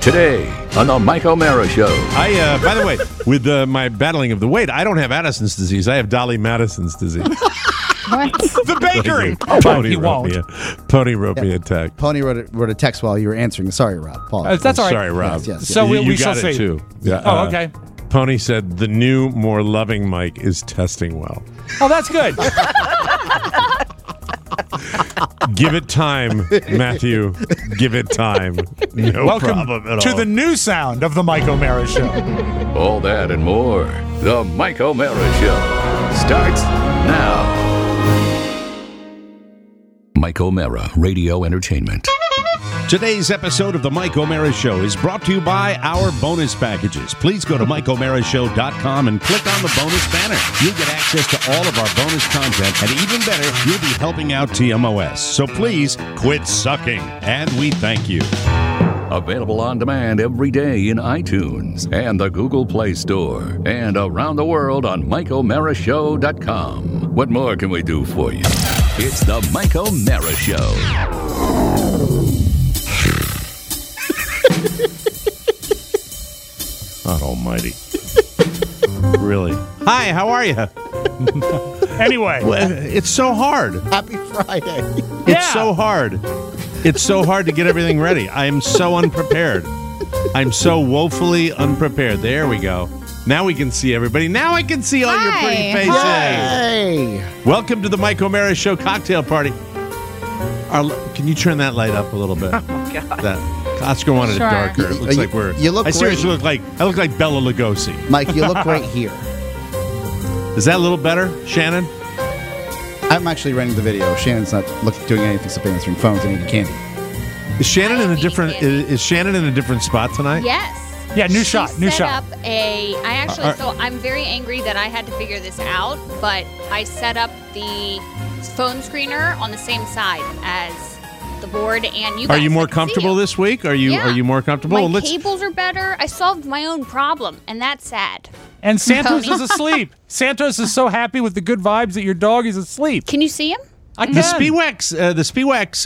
Today on the Mike O'Mara Show. By the way, with my battling of the weight, I don't have Addison's disease. I have Dolly Madison's disease. What? The bakery. Pony wrote me a text. Pony wrote a text while you were answering. Sorry, Rob. Paul. That's all right. Sorry, Rob. Yes. So we you shall got it see. too. Yeah, Oh, okay. Pony said the new, more loving Mike is testing well. Oh, that's good. Give it time, Matthew. Give it time. No Welcome problem at to all. the new sound of the Mike O'Mara Show. All that and more. The Mike O'Mara Show starts now. Mike O'Mara Radio Entertainment. Today's episode of the Mike O'Mara Show is brought to you by our bonus packages. Please go to MikeO'MaraShow.com and click on the bonus banner. You'll get access to all of our bonus content, and even better, you'll be helping out TMOS. So please quit sucking, and we thank you. Available on demand every day in iTunes and the Google Play Store and around the world on MikeO'MaraShow.com. What more can we do for you? It's the Mike O'Mara Show. God almighty. Really? Hi, how are you? Anyway. It's so hard. Happy Friday. It's so hard. It's so hard to get everything ready. I am so unprepared. I'm so woefully unprepared. There we go. Now we can see everybody. Now I can see all your pretty Hi. faces. Hey. Welcome to the Mike O'Mara Show cocktail party. Can you turn that light up a little bit? Oh, God. That Oscar wanted Sure. it darker. It looks like we're... you look I seriously great. I look like Bela Lugosi. Mike, you look right here. Is that a little better, Shannon? I'm actually running the video. Shannon's not doing anything except answering phones and eating candy. Is Shannon I in a am different? eating Is Shannon in a different spot tonight? Yes. Yeah, new She shot. set up so I'm very angry that I had to figure this out, but I set up the phone screener on the same side as the board, and you guys. Are you more I can see comfortable you. this week? Are you more comfortable? My Well, cables are better. I solved my own problem, and that's sad. And Santos Pony. is asleep. Santos is so happy with the good vibes that your dog is asleep. Can you see him? I can. the Spiwex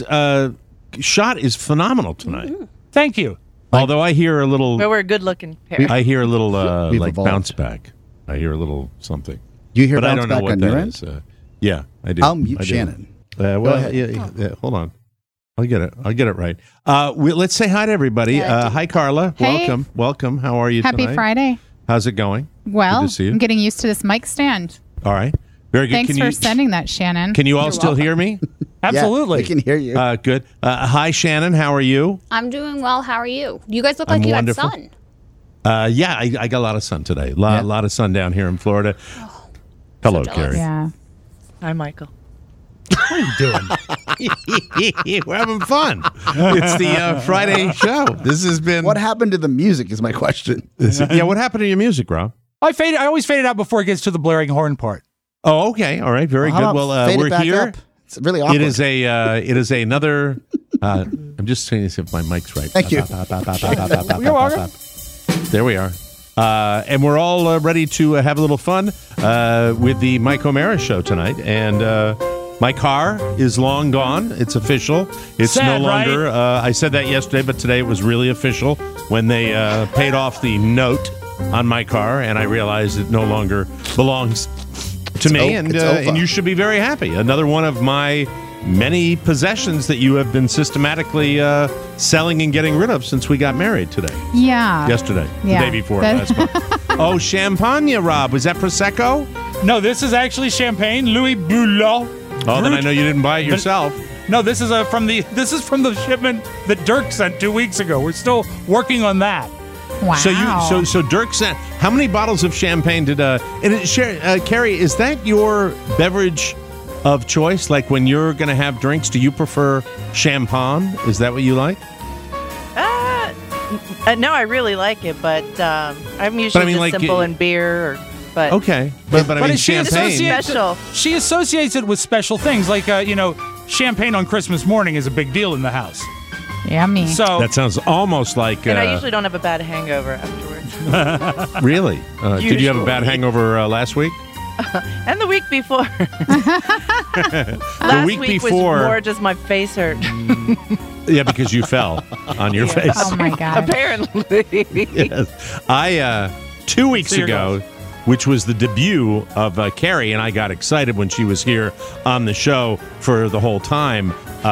shot is phenomenal tonight. Mm-hmm. Thank you. Although I hear a little, But we're a good-looking pair. I hear a little We've like evolved. bounce back. I hear a little something. Do you hear But I bounce don't know back what on that your end? is. Yeah, I do. I'll mute I do. Shannon. Well, ahead. yeah, hold on. I'll get it right. Let's say hi to everybody. Hi, Carla. Hey. Welcome. How are you Happy tonight? Friday. How's it going? Well, Good to see you. I'm getting used to this mic stand. All right. Very good. Thanks for sending that, Shannon. Can you all You're still welcome. hear me? Absolutely. Yeah, I can hear you. Good. Hi, Shannon. How are you? I'm doing well. How are you? You guys look I'm like you wonderful. had sun. Yeah, I got a lot of sun today. A lot of sun down here in Florida. Hello, so jealous. Carrie. Yeah. Hi, Michael. What are you doing? We're having fun. It's the Friday show. This has been. What happened to the music is my question. Yeah, what happened to your music, Rob? I always fade it out before it gets to the blaring horn part. Oh, okay. All right. Very How good. about Well, fade it we're back here. up? It's really awkward. It is another. I'm just saying this if my mic's right. Thank you. You're welcome. There we are. And we're all ready to have a little fun with the Mike O'Mara Show tonight. And my car is long gone. It's official. It's Sad, no longer. right? I said that yesterday, but today it was really official when they paid off the note on my car, and I realized it no longer belongs to me. It's over. And you should be very happy. Another one of my many possessions that you have been systematically selling and getting rid of since we got married today. Yeah. Yesterday. Yeah. The day before. That- Last month. Oh, champagne, Rob. Was that Prosecco? No, this is actually champagne, Louis Boulot. Oh, then I know you didn't buy it yourself. No, this is from the shipment that Dirk sent 2 weeks ago. We're still working on that. Wow. So Dirk sent, how many bottles of champagne did, Carrie, is that your beverage of choice? Like when you're going to have drinks, do you prefer champagne? Is that what you like? No, I really like it, but I'm usually mean, just like, simple in beer. But Okay. But I mean, she champagne. Special. She associates it with special things, like champagne on Christmas morning is a big deal in the house. Yummy. So That sounds almost like. and I usually don't have a bad hangover afterwards. Really? Did you have a bad Usually. hangover last week? And the week before. The Last week week before. was more just my face hurt. Yeah, because you fell on your face. Oh my God. Apparently. Yes. I 2 weeks ago, which was the debut of Carrie, and I got excited when she was here on the show for the whole time.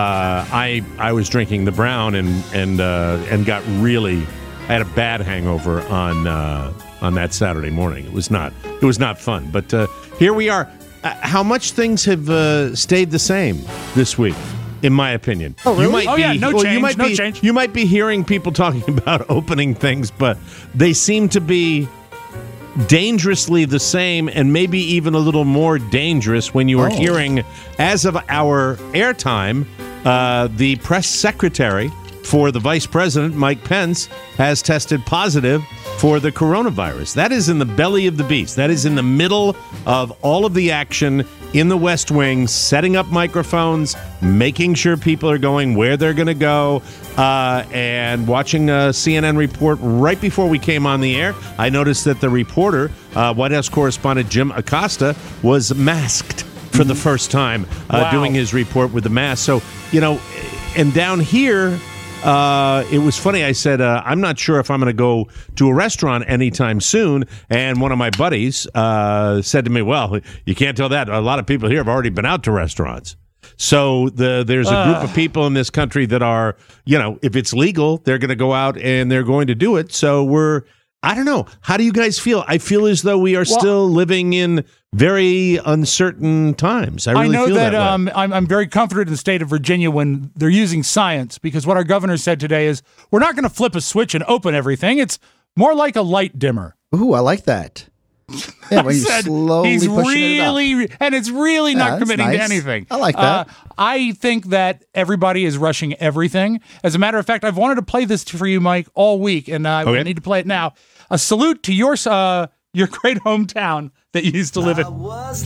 I was drinking the brown and got really. I had a bad hangover on that Saturday morning. It was not fun. But here we are. How much things have stayed the same this week? In my opinion. Oh, really? No change. You might be hearing people talking about opening things, but they seem to be dangerously the same, and maybe even a little more dangerous when you are hearing, as of our airtime, the press secretary for the vice president, Mike Pence, has tested positive for the coronavirus. That is in the belly of the beast. That is in the middle of all of the action in the West Wing, setting up microphones, making sure people are going where they're going to go, and watching a CNN report right before we came on the air. I noticed that the reporter, White House correspondent Jim Acosta, was masked for the first time doing his report with the mask. So, and down here, it was funny. I said, I'm not sure if I'm going to go to a restaurant anytime soon. And one of my buddies said to me, well, you can't tell that. A lot of people here have already been out to restaurants. So there's a group of people in this country that are, if it's legal, they're going to go out and they're going to do it. So I don't know. How do you guys feel? I feel as though we are still living in very uncertain times. I really know feel that way. I'm very comforted in the state of Virginia when they're using science, because what our governor said today is we're not going to flip a switch and open everything. It's more like a light dimmer. Ooh, I like that. Yeah, when you slowly he's pushing it up. And it's really not committing to anything. I like that. I think that everybody is rushing everything. As a matter of fact, I've wanted to play this for you, Mike, all week, and I need to play it now. A salute to your great hometown that you used to live in.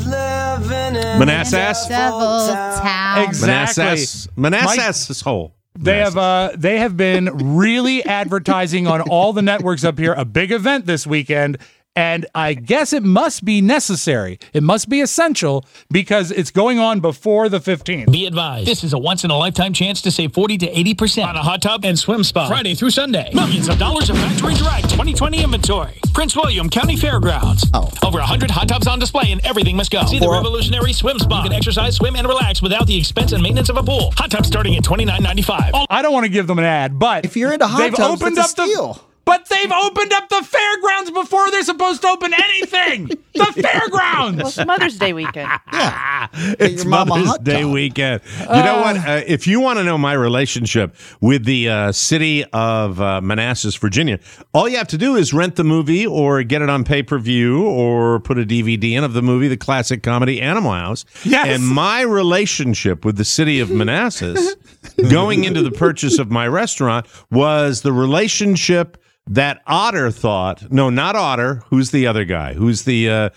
Manassas? Devil Town. Exactly. Manassas hole. They have been really advertising on all the networks up here, a big event this weekend. And I guess it must be necessary. It must be essential because it's going on before the 15th. Be advised, this is a once-in-a-lifetime chance to save 40 to 80% on a hot tub and swim spa. Friday through Sunday. Millions of dollars of factory direct 2020 inventory. Prince William County Fairgrounds. Over 100 hot tubs on display and everything must go. See the revolutionary swim spa. You can exercise, swim, and relax without the expense and maintenance of a pool. Hot tubs starting at $29.95. I don't want to give them an ad, but if you're into hot tubs, it's a steal. But they've opened up the fairgrounds before they're supposed to open anything. The fairgrounds. Well, it's Mother's Day weekend. Yeah. It's Mother's Day weekend. You know what? If you want to know my relationship with the city of Manassas, Virginia, all you have to do is rent the movie or get it on pay-per-view or put a DVD in of the movie, the classic comedy Animal House. Yes. And my relationship with the city of Manassas going into the purchase of my restaurant was the relationship that Otter thought. No, not Otter. Who's the other guy? Who's the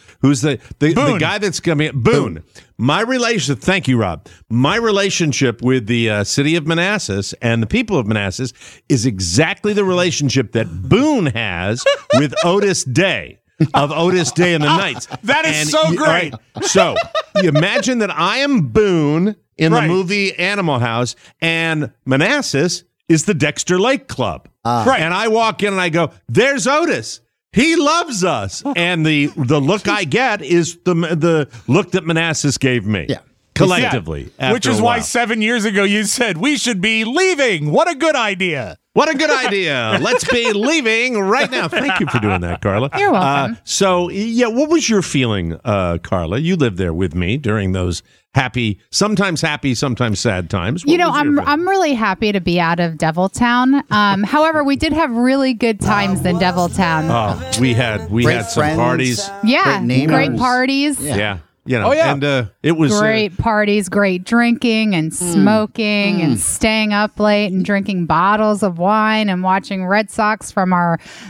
guy that's coming? Boone. My relationship. Thank you, Rob. My relationship with the city of Manassas and the people of Manassas is exactly the relationship that Boone has with Otis Day. Of Otis Day and the Knights. That is so great. Right, so you imagine that I am Boone in the movie Animal House, and Manassas is the Dexter Lake Club. Right. And I walk in and I go, there's Otis. He loves us. And the look I get is the look that Manassas gave me. Yeah. Collectively. Which is why 7 years ago you said we should be leaving. What a good idea. What a good idea. Let's be leaving right now. Thank you for doing that, Carla. You're welcome. What was your feeling, Carla? You lived there with me during those happy, sometimes sad times. I'm really happy to be out of Deviltown. However, we did have really good times in Deviltown. Oh, we had some friends, parties. Yeah, great parties. Yeah. And it was great parties, great drinking and smoking and staying up late and drinking bottles of wine and watching Red Sox from our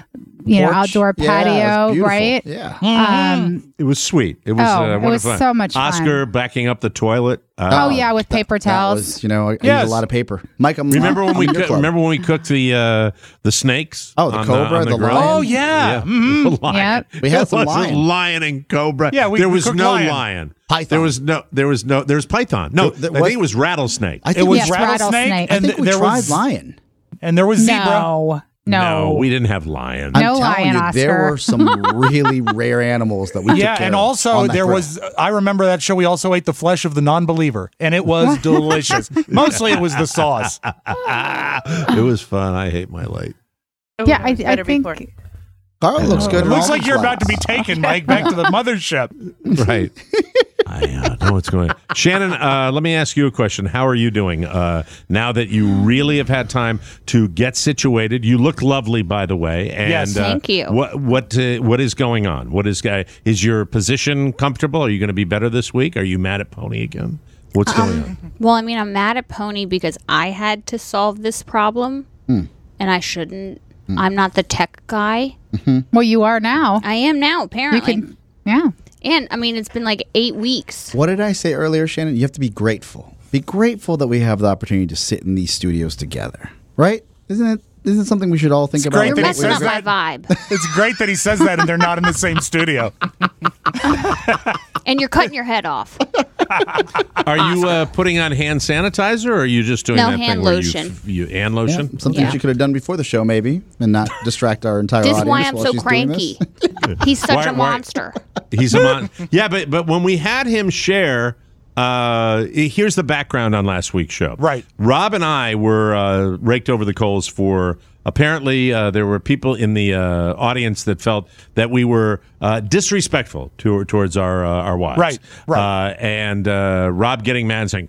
Porch. outdoor Yeah, it was patio, beautiful. right? Yeah. It was sweet. It was Oh, it was wonderful. so much fun. Oscar backing up the toilet. Oh, yeah, with paper That towels. was, I use Yes. a lot of paper. Mike, Remember when we I'm in your club. remember when we cooked the snakes? Oh, the on cobra, on the grill? lion? Oh, yeah. Mhm. The lion. Yep. We had some There was a lion. lion and cobra. Yeah, there we was cooked no lion. lion. Python. There was python. No, There I was- think it was rattlesnake. I It think was Yes, rattlesnake, rattlesnake. I and think we there tried was lion. and there was zebra. No. we didn't have lion. No I'm telling lion, you, there Oscar. were some really rare animals that we took Yeah, care and of also on that there grill. was. I remember that show. We also ate the flesh of the non-believer, and it was delicious. Mostly, it was the sauce. It was fun. I hate my light. Yeah, I Better be think. pork. Carl looks good. It in looks all like these you're about to be lights. taken, Mike, back to the mothership. Right. I know what's going on. Shannon, let me ask you a question. How are you doing now that you really have had time to get situated? You look lovely, by the way. And, Yes. Thank you. What is going on? What is your position comfortable? Are you going to be better this week? Are you mad at Pony again? What's going on? Well, I mean, I'm mad at Pony because I had to solve this problem, and I shouldn't. I'm not the tech guy. Well, you are now. I am now, You apparently. can. Yeah. And I mean, it's been like 8 weeks. What did I say earlier, Shannon? You have to be grateful. Be grateful that we have the opportunity to sit in these studios together, right? Isn't it something we should all think about? great You're that he messing says up my that. vibe, It's great that he says that, and they're not in the same studio. and you're cutting your head off. Are you putting on hand sanitizer, or are you just doing No, that hand thing where lotion. you hand lotion? Some things Yeah. you could have done before the show, maybe, and not distract our entire This is audience. why I'm while so she's doing cranky. this. He's such Why- a why- monster. He's a mon. Yeah, but when we had him share, here's the background on last week's show. Right. Rob and I were raked over the coals for. Apparently, there were people in the audience that felt that we were disrespectful towards our wives. Right, right. And Rob getting mad and saying,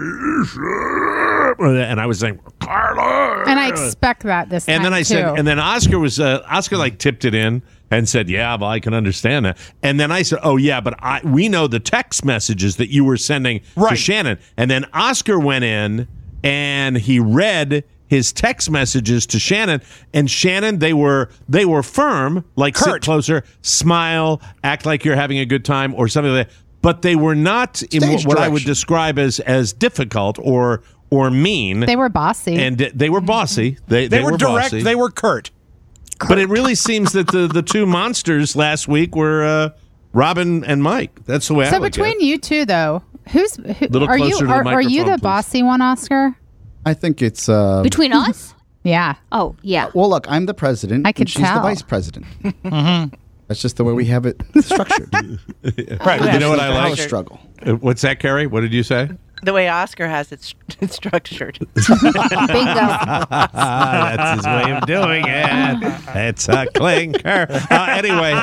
and I was saying, Carla. And I expect that this time. And then I too. said, and then Oscar was Oscar like tipped it in and said, "Yeah, well, I can understand that." And then I said, "Oh yeah, but we know the text messages that you were sending to Right. Shannon." And then Oscar went in and he read his text messages to Shannon, and Shannon, they were firm, like sit Curt. closer, smile, act like you're having a good time, or something like that. But they were not in Stage what I would direction. describe as difficult or mean. they were bossy. And they were bossy. They They were direct. bossy. They were curt. But it really seems that the two monsters last week were Robin and Mike. That's the way I so look between at it. you two, though, who Little are closer you? to the Are you microphone, the please. bossy one, Oscar? I think it's. Between us? Yeah. Oh, yeah. Well, look, I'm the president. I could and she's tell. the vice president. That's just the way we have it structured. Right. You know what I Power like? struggle. What's that, Carrie? What did you say? The way Oscar has it structured. Bingo. That's his way of doing it. It's a clinker. Anyway,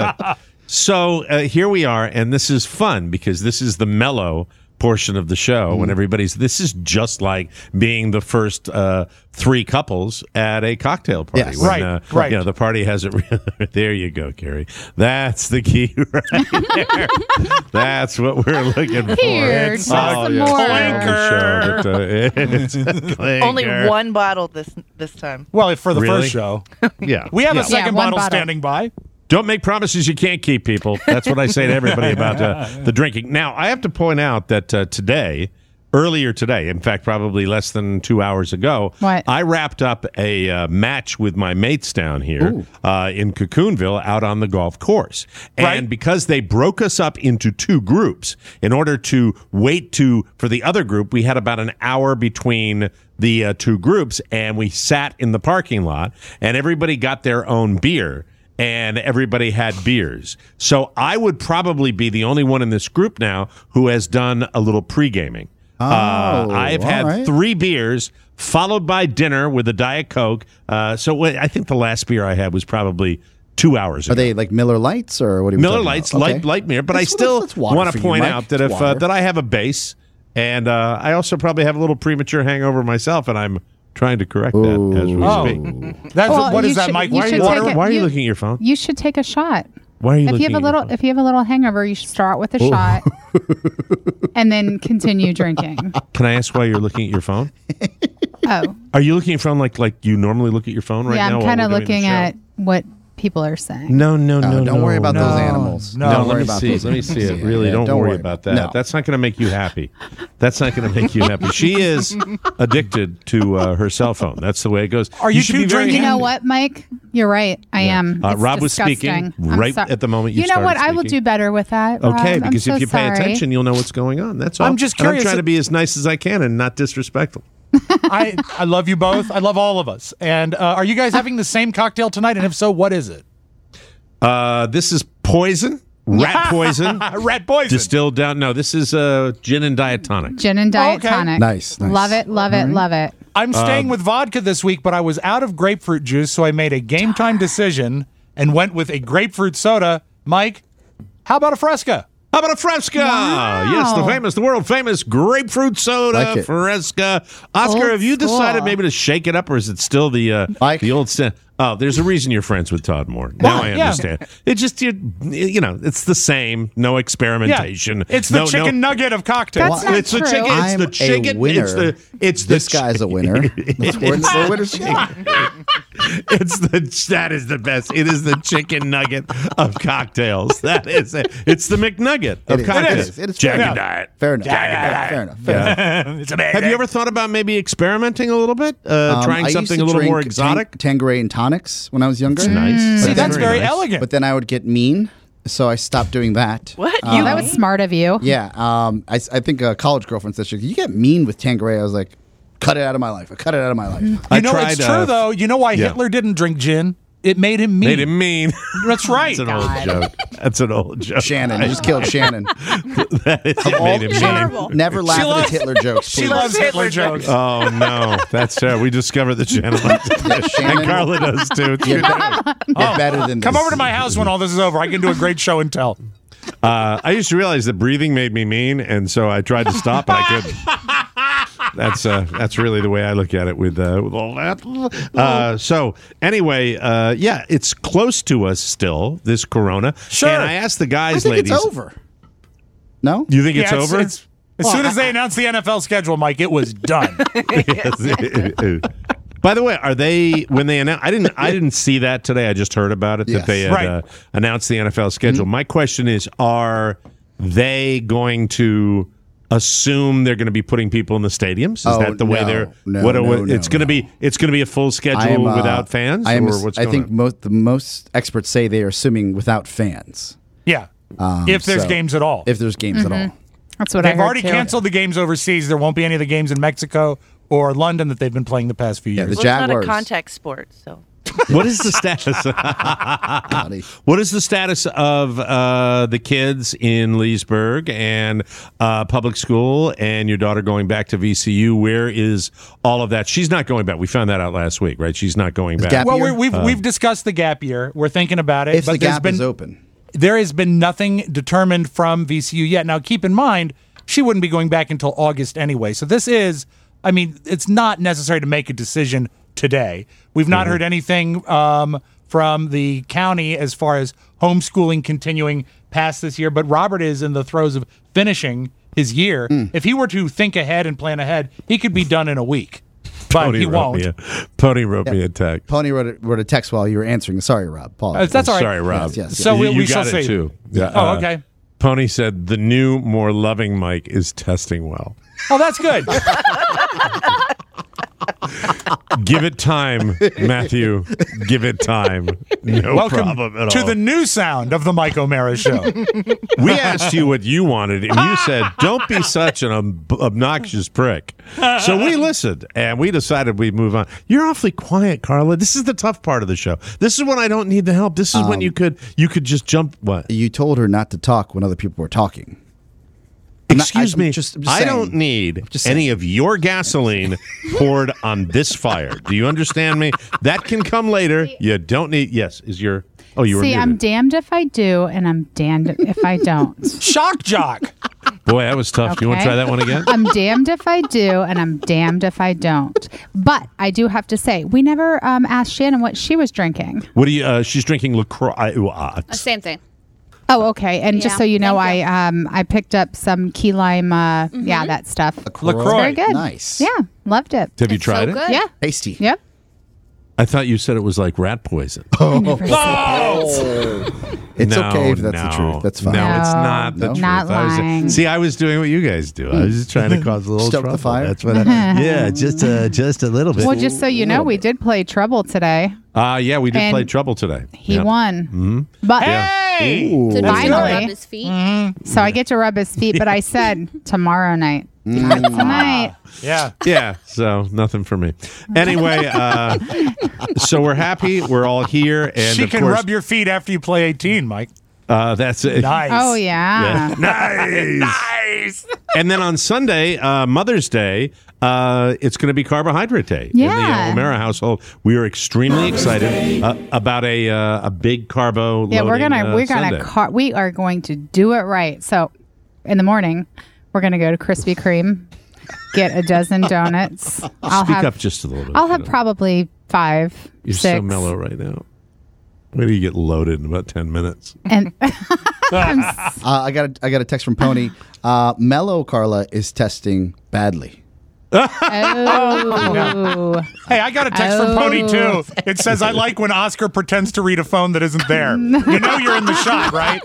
so here we are, and this is fun because this is the mellow portion of the show when this is just like being the first three couples at a cocktail party. Yes. When, Right, right. You know, the party hasn't really, there you go, Carrie. That's the key right there. That's what we're looking for. Here, It's just all- some yeah, more. it's all the show, but, it's a clinker. Only one bottle this time. Well, for the Really? first show, Yeah. we have Yeah. a second one bottle bottle. standing by. Don't make promises you can't keep, people. That's what I say to everybody about the drinking. Now, I have to point out that earlier today, in fact, probably less than 2 hours ago, What? I wrapped up a match with my mates down here in Cocoonville out on the golf course. And Right. because they broke us up into two groups, in order to wait for the other group, we had about an hour between the two groups, and we sat in the parking lot, and everybody got their own beer. And everybody had beers. So I would probably be the only one in this group now who has done a little pre-gaming. I've had all right. 3 beers, followed by dinner with a Diet Coke. I think the last beer I had was probably 2 hours ago. Are they like Miller Lights or what are you Miller talking Lights, about? Okay. light beer. But That's- I still that's water want for to you, point Mike. out that It's if water. that I have a base, and I also probably have a little premature hangover myself, and I'm trying to correct that as we Oh. speak. That's Well, what you is that, should- Mike? you should Water? take it- Why are you you- looking at your phone? You should take a shot. Why are you If looking you have a at your little, phone? if you have a little hangover, you should start with a shot, and then continue drinking. Can I ask why you're looking at your phone? Oh, Are you looking at your phone like you normally look at your phone right yeah, now? I'm while kind of we're doing the looking show? at what people are saying. No. Don't worry about no, those animals. no. Don't let worry me about see. those Let me see it. Really, don't worry about that. No. That's not going to make you happy. That's not going to make you happy. She is addicted to her cell phone. That's the way it goes. Are you should two be very drinking? You know happy. what, Mike? You're right. I am. It's Rob was disgusting. speaking I'm right sorry. at the moment you know what? started I will speaking. do better with that. Rob. Okay, I'm because so if you pay sorry. attention, you'll know what's going on. That's all. I'm just And curious. I'm trying to be as nice as I can and not disrespectful. I love you both. I love all of us. And are you guys having the same cocktail tonight? And if so, what is it? This is poison, rat poison, Rat poison. distilled down. No, this is gin and diet tonic. Gin and diet Okay. tonic. Nice. Love it. Love it. Love it. I'm staying with vodka this week, but I was out of grapefruit juice, so I made a game time decision and went with a grapefruit soda. Mike, how about a Fresca? How about a Fresca? Wow. Yes, the world famous grapefruit soda, Like it. Fresca. Oscar, Old have you decided school. maybe to shake it up, or is it still the Mike? the old? Oh, there's a reason you're friends with Todd Moore. Now I Yeah. understand. It just you know, it's the same. No experimentation. It's the No- chicken nugget of cocktails. That's not It's the true. chicken. It's I'm the chicken. a winner. It's the This guy's a winner. We're winners. that is the best. It is the chicken nugget of cocktails. That is it. It's the McNugget of It is. cocktails. It is. Jack Fair and enough. Diet. Fair enough. Fair enough. Fair enough. It's amazing. Have you ever thought about maybe experimenting a little bit, trying I used something to a little drink more exotic? Tanqueray and tonics when I was younger. Nice. See, But that's then- very nice. elegant. But then I would get mean, so I stopped doing that. What? Oh, that was smart of you. Yeah. I think a college girlfriend said, "You get mean with Tanqueray." I was like, "Cut it out of my life. I cut it out of my life." I You know, tried, it's true, though. You know why yeah. Hitler didn't drink gin? It made him mean. Made him mean. That's right. That's an old joke. That's an old joke. Shannon, you just killed Shannon. It made him mean. Horrible. Never laugh at loves- his Hitler jokes. She please. loves Hitler jokes. Oh no, that's we discovered the gentleman, and Shannon, Carla does too. It's you're, good. you're better than this. Come over to my house when all this is over. I can do a great show and tell. I used to realize that breathing made me mean, and so I tried to stop, but I couldn't. That's really the way I look at it with all that. So anyway, yeah, it's close to us still. This Corona. Sure. And I asked the I guys, think ladies, it's over. No? you think it's Yeah, over? as soon as they announced the NFL schedule, Mike, it was done. By the way, are they when they announced? I didn't see that today. I just heard about it Yes. that they had Right. announced the NFL schedule. My question is: are they going to assume they're going to be putting people in the stadiums? Is Oh, that the way no. they're? No, it's going to be. It's going to be a full schedule without fans, or what's going I think on? most experts say they are assuming without fans. Yeah. If there's so- games at all. If there's games at all. That's what I They've heard already too. canceled the games overseas. There won't be any of the games in Mexico or London that they've been playing the past few years. the Well, it's not a Jaguars. contact sport, so. What is the status? Buddy. What is the status of the kids in Leesburg and public school and your daughter going back to VCU? Where is all of that? She's not going back. We found that out last week, right? She's not going back. gap Well, year? we've discussed the gap year. We're thinking about it. If but the there's gap been, is open. There has been nothing determined from VCU yet. Now, keep in mind, she wouldn't be going back until August anyway. So this is, I mean, it's not necessary to make a decision today. We've not heard anything from the county as far as homeschooling continuing past this year, but Robert is in the throes of finishing his year. If he were to think ahead and plan ahead, he could be done in a week. But he won't. Pony wrote me a text. Pony wrote a text while you were answering. Sorry, Rob. Apologize. That's all right. Sorry, Rob. Yes. So we you shall got it see. too. Yeah, Oh, okay. Pony said the new, more loving Mike is testing well. Oh, that's good. Give it time, Matthew. Give it time. No Welcome problem at to all. the new sound of the Mike O'Mara Show. We asked you what you wanted, and you said, "Don't be such an obnoxious prick." So we listened, and we decided we'd move on. You're awfully quiet, Carla. This is the tough part of the show. This is when I don't need the help. This is when you could just jump. What? You told her not to talk when other people were talking. Excuse me. I'm just I saying. don't need Just any of your gasoline poured on this fire. Do you understand me? That can come later. You don't need. Yes, is your. Oh, you were See, muted. I'm damned if I do, and I'm damned if I don't. Shock jock. Boy, that was tough. Do you want to Okay. try that one again? I'm damned if I do, and I'm damned if I don't. But I do have to say, we never asked Shannon what she was drinking. What do you? She's drinking LaCroix. Same thing. Oh, okay. And just Yeah, so you know, thank you. I picked up some key lime, yeah, that stuff. LaCroix. Very good. Nice. Yeah, loved it. Have you It's tried so it? good. Yeah. Tasty. Yep. I thought you said it was like rat poison. It's No, okay if that's the no. truth. That's fine. No, it's not the truth. Not lying. I was doing what you guys do. I was just trying to cause a little Stoke trouble. the fire? That's what yeah, just a little bit. Well, just so you know, we did play Trouble today. Yeah, we did And play Trouble today. He Yep. won. Mm-hmm. But Hey! So does he Finally. rub his feet? so I get to rub his feet, but I said tomorrow night. Not tonight. Yeah. Yeah, so nothing for me. Anyway, so we're happy. We're all here. And She of can course, rub your feet after you play 18, Mike. that's it. Nice. Oh yeah. Nice. And then on Sunday, Mother's Day, it's going to be Carbohydrate Day in the Yeah. O'Mara household. We are extremely excited about a big carbo. Yeah, we're loading, gonna Sunday. we are going to do it right. So in the morning, we're gonna go to Krispy Kreme, get a dozen donuts. Speak up just a little bit. I'll have probably 5, You're 6. so mellow right now. Where do you get loaded in about 10 minutes? And I got a text from Pony. Mellow Carla is testing badly. oh, Hey, I got a text from Pony too. It says, I like when Oscar pretends to read a phone that isn't there. You know you're in the shot, right?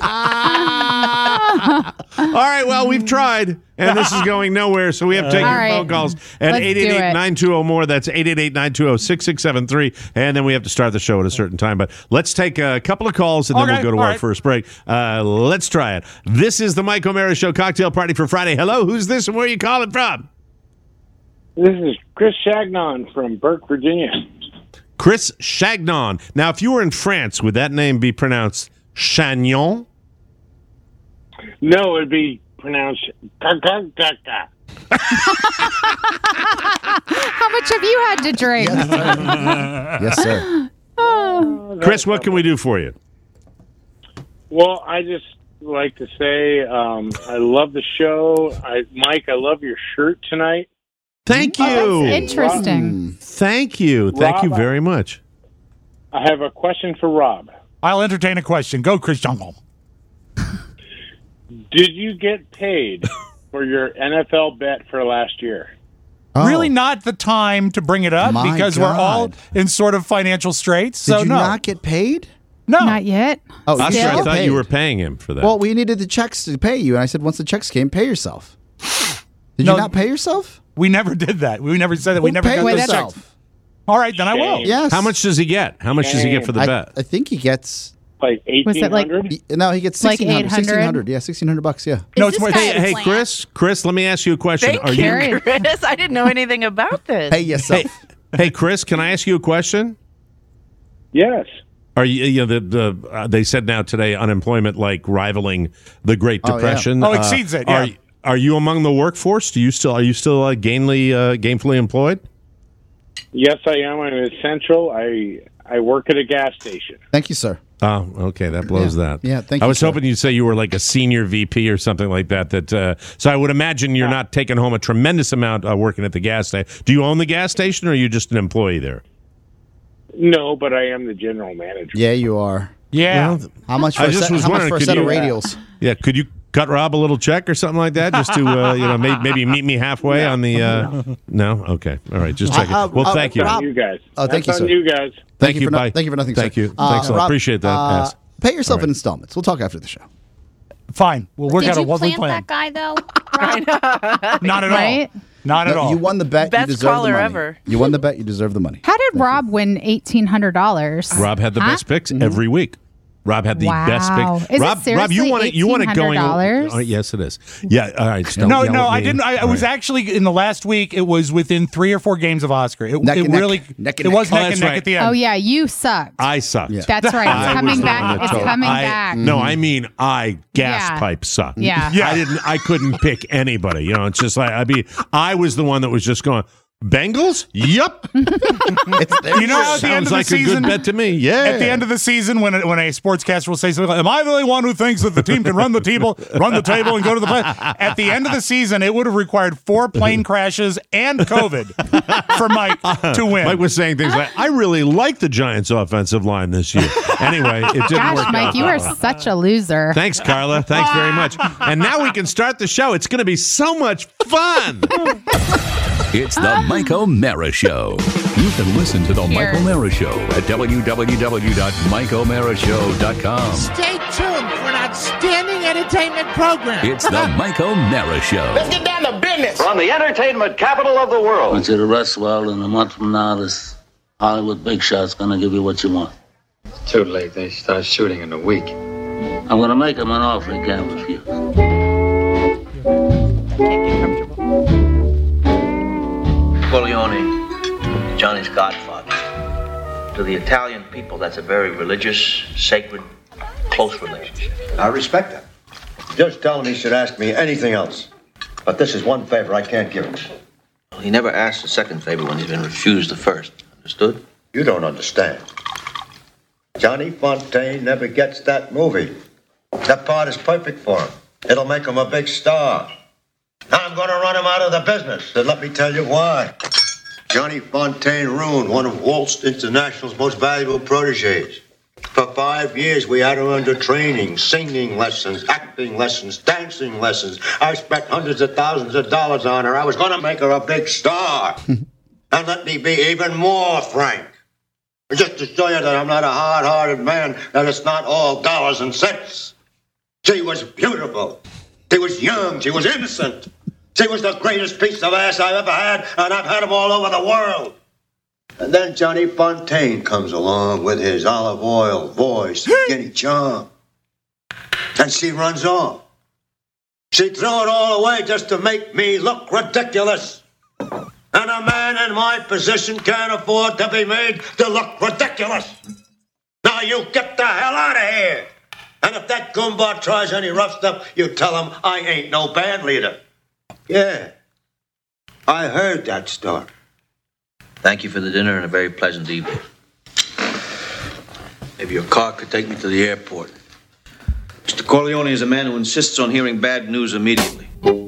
All right, well, we've tried, and this is going nowhere, so we have to take All your right. phone calls at Let's do it. 888-920-MORE. That's 888-920-6673, and then we have to start the show at a certain time. But let's take a couple of calls, and then Okay, we'll go to all our right. first break. Let's try it. This is the Mike O'Mara Show cocktail party for Friday. Hello, who's this, and where are you calling from? This is Chris Chagnon from Burke, Virginia. Chris Chagnon. Now, if you were in France, would that name be pronounced Chagnon? No, it'd be pronounced Kaka. how much have you had to drink? Yes, sir. Chris, what can we do for you? Well, I just like to say I love the show. Mike, I love your shirt tonight. Thank you. Oh, that's interesting. Thank you. Thank you Rob, very much. I have a question for Rob. I'll entertain a question. Go, Chris Jungle. Did you get paid for your NFL bet for last year? Oh. Really not the time to bring it up My because we're all God. in sort of financial straits. Did So you no. not get paid? No. Not yet. Oh, you Oscar, should I get thought paid. you were paying him for that. Well, we needed the checks to pay you, and I said once the checks came, pay yourself. Did No. you not pay yourself? We never did that. We never said that. We Well, never pay got those yourself. checks. All right, then I will. Shame. Yes. How much does he get? How much does he get for the bet? I think he gets. Like Was it like- $1,800? No, he gets Like 1,600. Yeah, $1,600. Yeah. No, Is it's this more. guy Hey, a hey, plant? Chris, let me ask you a question. Thank Are you, Carrie. Chris. I didn't know anything about this. Pay yourself. Hey, Chris, can I ask you a question? Yes. Are you know they said now today unemployment like rivaling the Great Oh, yeah. Depression? Oh, exceeds it, yeah. Are you among the workforce? Are you still gainfully employed? Yes, I am. I'm essential. I work at a gas station. Thank you, sir. Oh, okay, that blows Yeah. that. Yeah, thank I you, was sir. hoping you'd say you were like a senior VP or something like that. So I would imagine you're not taking home a tremendous amount working at the gas station. Do you own the gas station, or are you just an employee there? No, but I am the general manager. Yeah, you are. Yeah. How much for I a just set, was how much wondering, for a could set of you- radials? Yeah, could you cut Rob a little check or something like that, just to maybe meet me halfway on the? No, okay, all right, just checking. Well, thank you. That's on you guys. Oh, thank That's you, on sir. you guys. Thank you. for no- Bye. thank you for nothing. Thank sir. you. Thanks a lot. Rob, Appreciate that. Yes. Pay yourself All in right. installments. We'll talk after the show. Fine. We'll work Did out a you lovely plant plan. that guy though? Rob? Not at Right? all. Not at No, all. you won the bet. Best you deserve caller the money. ever. You won the bet. You deserve the money. How did Rob win $1,800? Rob had the Huh? best picks every week. Rob had the Wow. best pick. Is it Rob, seriously you want it going. $1,800? Oh, yes, it is. Yeah. All right. Don't No, yell no, at I me. didn't. I All was right. actually in the last week. It was within 3 or 4 games of Oscar. It Neck and neck. really, Neck and it neck. was Oh, neck that's and neck right. at the end. Oh yeah, you sucked. I sucked. Yeah. That's right. I It's was coming the one back. that It's told- coming I- back. No, I mean gas Yeah. pipe sucked. Yeah. Yeah. I couldn't pick anybody. You know, it's just like I was the one that was just going. Bengals? Yup. It's there. You know how at the end Sounds of the like season, a good bet to me. Yeah. at the end of the season, when a sportscaster will say something like, "Am I the only one who thinks that the team can run the table, and go to the play?" At the end of the season, it would have required 4 plane crashes and COVID for Mike to win. Mike was saying things like, "I really like the Giants' offensive line this year." Anyway, it didn't work Gosh, Mike, out. you are such a loser. Thanks, Carla. Thanks very much. And now we can start the show. It's going to be so much fun. It's the Mike O'Mara Show. You can listen to the Mike O'Mara Show at www.mikeomarashow.com. Stay tuned for an outstanding entertainment program. It's the Mike O'Mara Show. Let's get down to business. From the entertainment capital of the world. I want you to rest well, and a month from now, this Hollywood big shot's gonna give you what you want. It's too late. They start shooting in a week. I'm gonna make him an offer he can't refuse. Can't get comfortable. Corleone, Johnny's godfather. To the Italian people, that's a very religious, sacred, close relationship. I respect that. Just tell him he should ask me anything else. But this is one favor I can't give him. Well, he never asks a second favor when he's been refused the first. Understood? You don't understand. Johnny Fontaine never gets that movie. That part is perfect for him. It'll make him a big star. I'm going to run him out of the business, and let me tell you why. Johnny Fontaine ruined one of Walt International's most valuable protégés. For 5 years, we had her under training, singing lessons, acting lessons, dancing lessons. I spent hundreds of thousands of dollars on her. I was going to make her a big star. And let me be even more frank. Just to show you that I'm not a hard-hearted man, that it's not all dollars and cents. She was beautiful. She was young. She was innocent. She was the greatest piece of ass I've ever had, and I've had them all over the world. And then Johnny Fontaine comes along with his olive oil voice, skinny charm. And she runs off. She threw it all away just to make me look ridiculous. And a man in my position can't afford to be made to look ridiculous. Now you get the hell out of here. And if that goomba tries any rough stuff, you tell him I ain't no band leader. Yeah, I heard that story. Thank you for the dinner and a very pleasant evening. Maybe your car could take me to the airport. Mr. Corleone is a man who insists on hearing bad news immediately.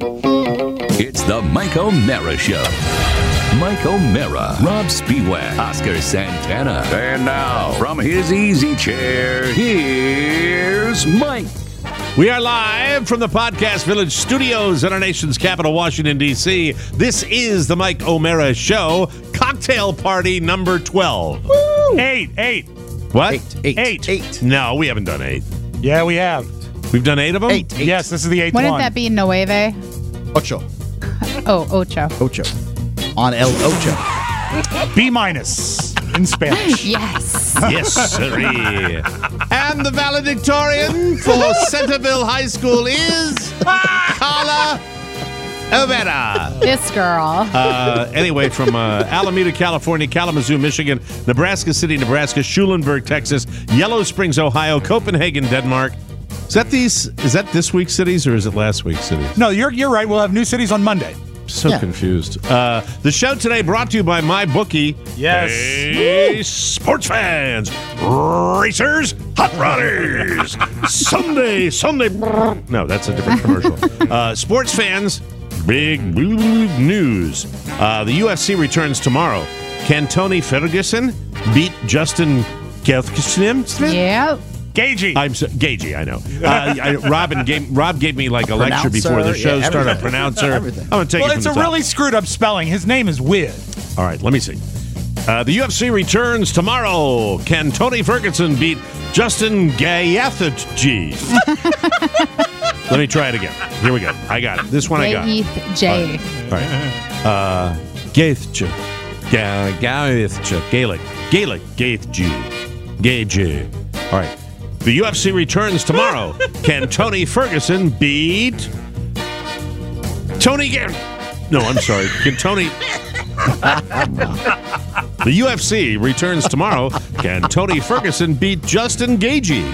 It's the Mike O'Mara Show. Mike O'Mara, Rob Spiewak, Oscar Santana. And now, from his easy chair, here's Mike. We are live from the Podcast Village studios in our nation's capital, Washington, D.C. This is the Mike O'Mara Show, cocktail party number 12. Woo! Eight. What? Eight. No, we haven't done 8. Yeah, we have. We've done 8 of them? 8. Yes, this is the 8th Wouldn't one. that be nueve? Ocho. Oh, ocho. Ocho. On El Ocho. B- in Spanish. Yes. Yes, sirree. And the valedictorian for Centerville High School is Carla Overa. This girl. Anyway, from Alameda, California, Kalamazoo, Michigan, Nebraska City, Nebraska, Schulenburg, Texas, Yellow Springs, Ohio, Copenhagen, Denmark. Is that this week's cities or is it last week's cities? No, you're right. We'll have new cities on Monday. So confused. The show today brought to you by MyBookie. Yes. Hey, sports fans, racers, hot rodders. Sunday. No, that's a different commercial. Sports fans, big news. The UFC returns tomorrow. Can Tony Ferguson beat Justin Gaethje? Yep. Gagey. Gagey, I know. Rob gave me like a lecture before the show started. Pronouncer. Everything. I'm going to take it from it's the a top. really screwed up spelling. His name is weird. All right, let me see. The UFC returns tomorrow. Can Tony Ferguson beat Justin Gaethje? Let me try it again. Here we go. I got it. This one I got. Gaethje. All right. Gaethje. Gaethje. Gaelic. Gaethje. All right. The UFC returns tomorrow. Can Tony Ferguson beat Tony No, I'm sorry. Can Tony... The UFC returns tomorrow. Can Tony Ferguson beat Justin Gaethje?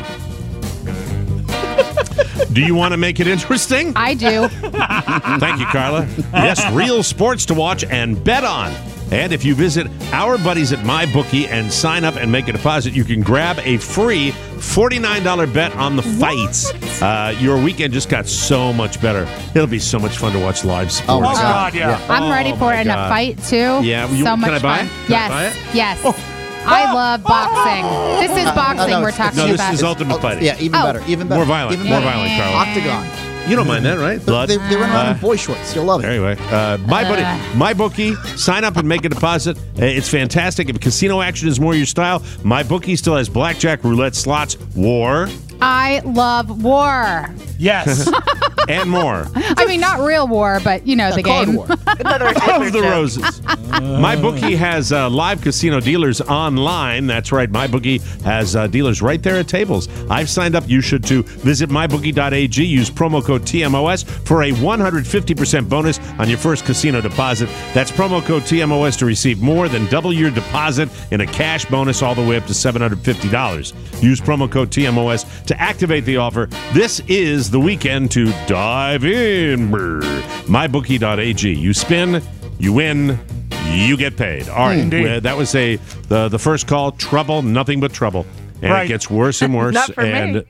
Do you want to make it interesting? I do. Thank you, Carla. Yes, real sports to watch and bet on. And if you visit our buddies at MyBookie and sign up and make a deposit, you can grab a free $49 bet on the fights. Your weekend just got so much better. It'll be so much fun to watch live sports. Oh, my God, yeah. I'm ready for it in a fight, too. Yeah. So much can I buy fun. it? Can I buy it? Yes. I love boxing. This is boxing we're talking No, this about. is Ultimate Fighting. Yeah, even better. More violent. More violent, Carla. Octagon. You don't mind that, right? Blood. They run around in boy shorts. You'll love it. Anyway, MyBookie. Sign up and make a deposit. It's fantastic. If casino action is more your style, MyBookie still has blackjack, roulette, slots, war. I love war. Yes. And more. I mean, not real war, but, the game. War. Of the roses. MyBookie has live casino dealers online. That's right. MyBookie has dealers right there at tables. I've signed up. You should too. Visit mybookie.ag. Use promo code TMOS for a 150% bonus on your first casino deposit. That's promo code TMOS to receive more than double your deposit in a cash bonus all the way up to $750. Use promo code TMOS to activate the offer. This is the weekend to dive in. MyBookie.ag. You spin, you win, you get paid. All right, that was the first call. Trouble, nothing but trouble. And it gets worse and worse. Not for me.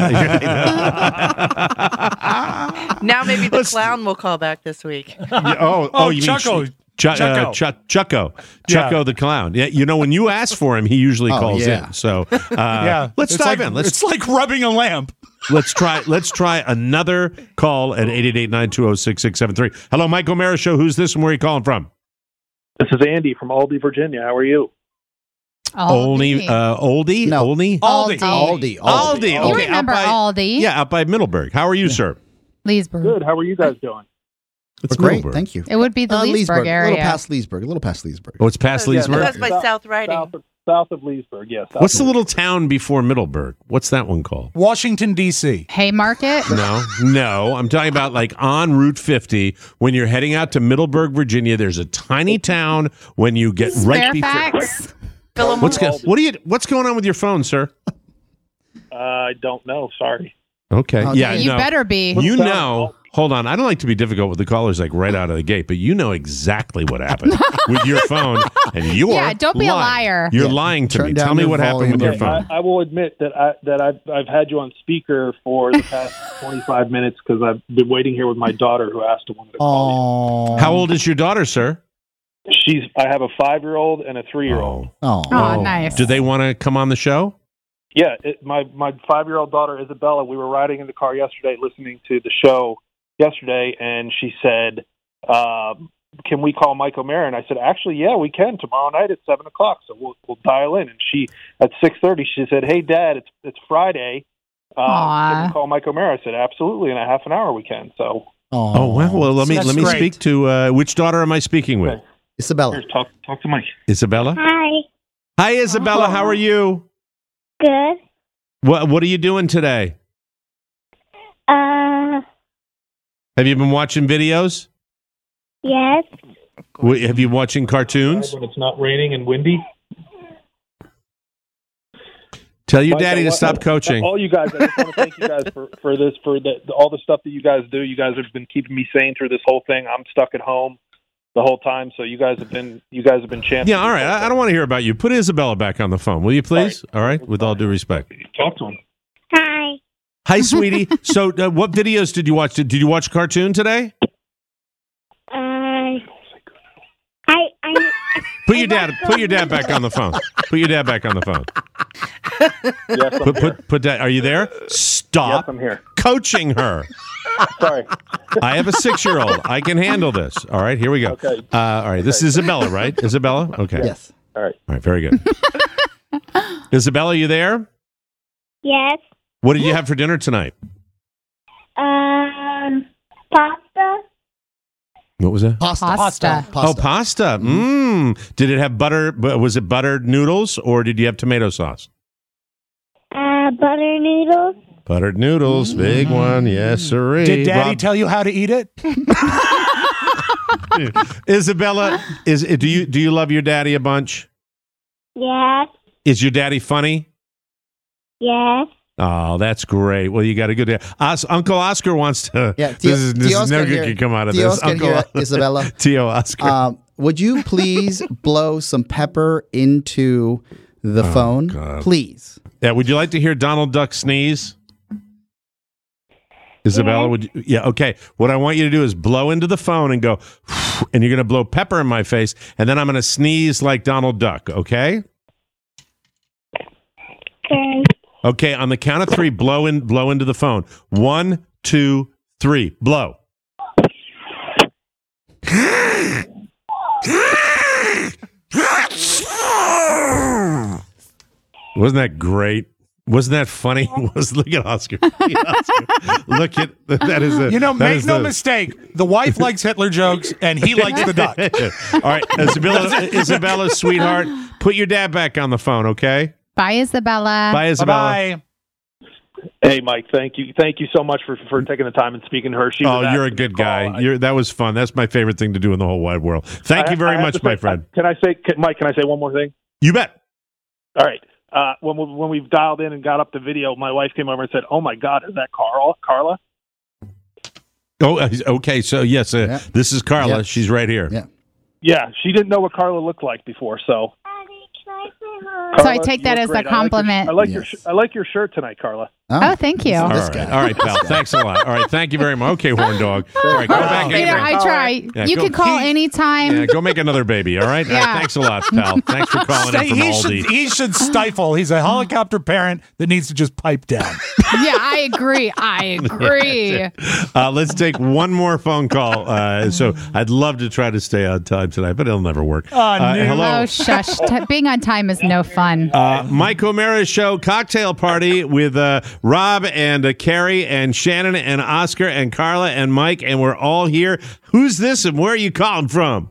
Now maybe the clown will call back this week. You mean Chucko. Chucko the clown. Yeah, when you ask for him, he usually calls in. So let's dive in. It's like rubbing a lamp. Let's try another call at 888-920-6673. Hello, Mike O'Mara Show. Who's this and where are you calling from? This is Andy from Aldie, Virginia. How are you? Oldie? No. Aldi? Aldi. You remember Aldi? Yeah, out by Middleburg. How are you, sir? Leesburg. Good. How are you guys doing? It's great. Middleburg. Thank you. It would be the Leesburg area. A little past Leesburg. Oh, it's past Leesburg? That's by South Riding. South of Leesburg, yes. What's the little town before Middleburg? What's that one called? Washington, D.C. Haymarket? No. I'm talking about like on Route 50 when you're heading out to Middleburg, Virginia. There's a tiny town when you get right before. What's going on with your phone, sir? I don't know. Sorry. Okay. You better be. Hold on. I don't like to be difficult with the callers like right out of the gate, but you know exactly what happened with your phone, and you're don't be a liar. You're lying to me. Tell me what happened with your phone. I will admit that I've had you on speaker for the past 25 minutes because I've been waiting here with my daughter who asked to want to call you. How old is your daughter, sir? I have a 5-year-old and a 3-year-old. Oh, nice. Do they want to come on the show? Yeah, my 5-year-old daughter Isabella. We were riding in the car yesterday, listening to the show yesterday, and she said, "Can we call Mike O'Mara?" And I said, "Actually, yeah, we can tomorrow night at 7:00. So we'll dial in." And she at 6:30, she said, "Hey, Dad, it's Friday. Can we call Mike O'Mara?" I said, "Absolutely. In a half an hour, we can." So. Well, let me speak to which daughter am I speaking with? Isabella. Here, talk to Mike. Isabella. Hi, Isabella. How are you? Good. What are you doing today? Have you been watching videos? Yes. Have you been watching cartoons? When it's not raining and windy. Tell your daddy to stop coaching. All you guys, I just want to thank you guys for all the stuff that you guys do. You guys have been keeping me sane through this whole thing. I'm stuck at home the whole time, so you guys have been champions. Yeah, all right. I don't want to hear about you. Put Isabella back on the phone, will you, please? All right, with all due respect. Talk to him. Hi, sweetie. So, what videos did you watch? Did you watch cartoon today? Put your dad back on the phone. Put your dad back on the phone. Yes, I'm here. Put that. Are you there? Stop. Yes, I'm here. Coaching her. Sorry. I have a 6-year-old. I can handle this. All right, here we go. Okay. All right, this is Isabella, right? Isabella? Okay. Yes. All right. All right, very good. Isabella, you there? Yes. What did you have for dinner tonight? Pasta. What was that? Pasta. Oh, pasta. Did it have butter? Was it buttered noodles or did you have tomato sauce? Butter noodles. Buttered noodles, big one. Yes, sirree. Did Daddy tell you how to eat it? Isabella, do you love your daddy a bunch? Yes. Is your daddy funny? Yes. Oh, that's great. Well, you got a good day. Uncle Oscar wants to. Yeah, this is no good can come out of this. Uncle Isabella. Tio Oscar. Would you please blow some pepper into the phone, God. please? Yeah. Would you like to hear Donald Duck sneeze? Isabella, would you? Yeah. Okay. What I want you to do is blow into the phone and go, and you're going to blow pepper in my face, and then I'm going to sneeze like Donald Duck. Okay. Okay. Okay, on the count of 3, blow into the phone. 1, 2, 3, blow. Wasn't that great? Wasn't that funny? Look at Oscar. Look at that is a, make no mistake. The wife likes Hitler jokes, and he likes the duck. All right, Isabella, sweetheart, put your dad back on the phone, okay? Bye, Isabella. Bye, Isabella. Bye. Hey, Mike, thank you so much for taking the time and speaking to her. You're a good guy. That was fun. That's my favorite thing to do in the whole wide world. Thank you very much, my friend. Mike, can I say one more thing? You bet. All right. When we've dialed in and got up the video, my wife came over and said, "Oh my God, is that Carla?" Oh, okay. So yes, this is Carla. Yep. She's right here. Yeah. She didn't know what Carla looked like before, so. Carla, so I take that as a compliment. I like your shirt tonight, Carla. Oh, thank you. All right, pal. Thanks a lot. All right, thank you very much. Okay, horn dog. All right, go back. I try. Yeah, you can call anytime. Yeah, go make another baby. All right. Yeah. All right, thanks a lot, pal. Thanks for calling in from Aldi. He should stifle. He's a helicopter parent that needs to just pipe down. Yeah, I agree. Let's take one more phone call. So I'd love to try to stay on time tonight, but it'll never work. Hello. Oh, shush. Being on time is no fun. Mike O'Meara Show cocktail party with Rob and Carrie and Shannon and Oscar and Carla and Mike, and we're all here. Who's this and where are you calling from?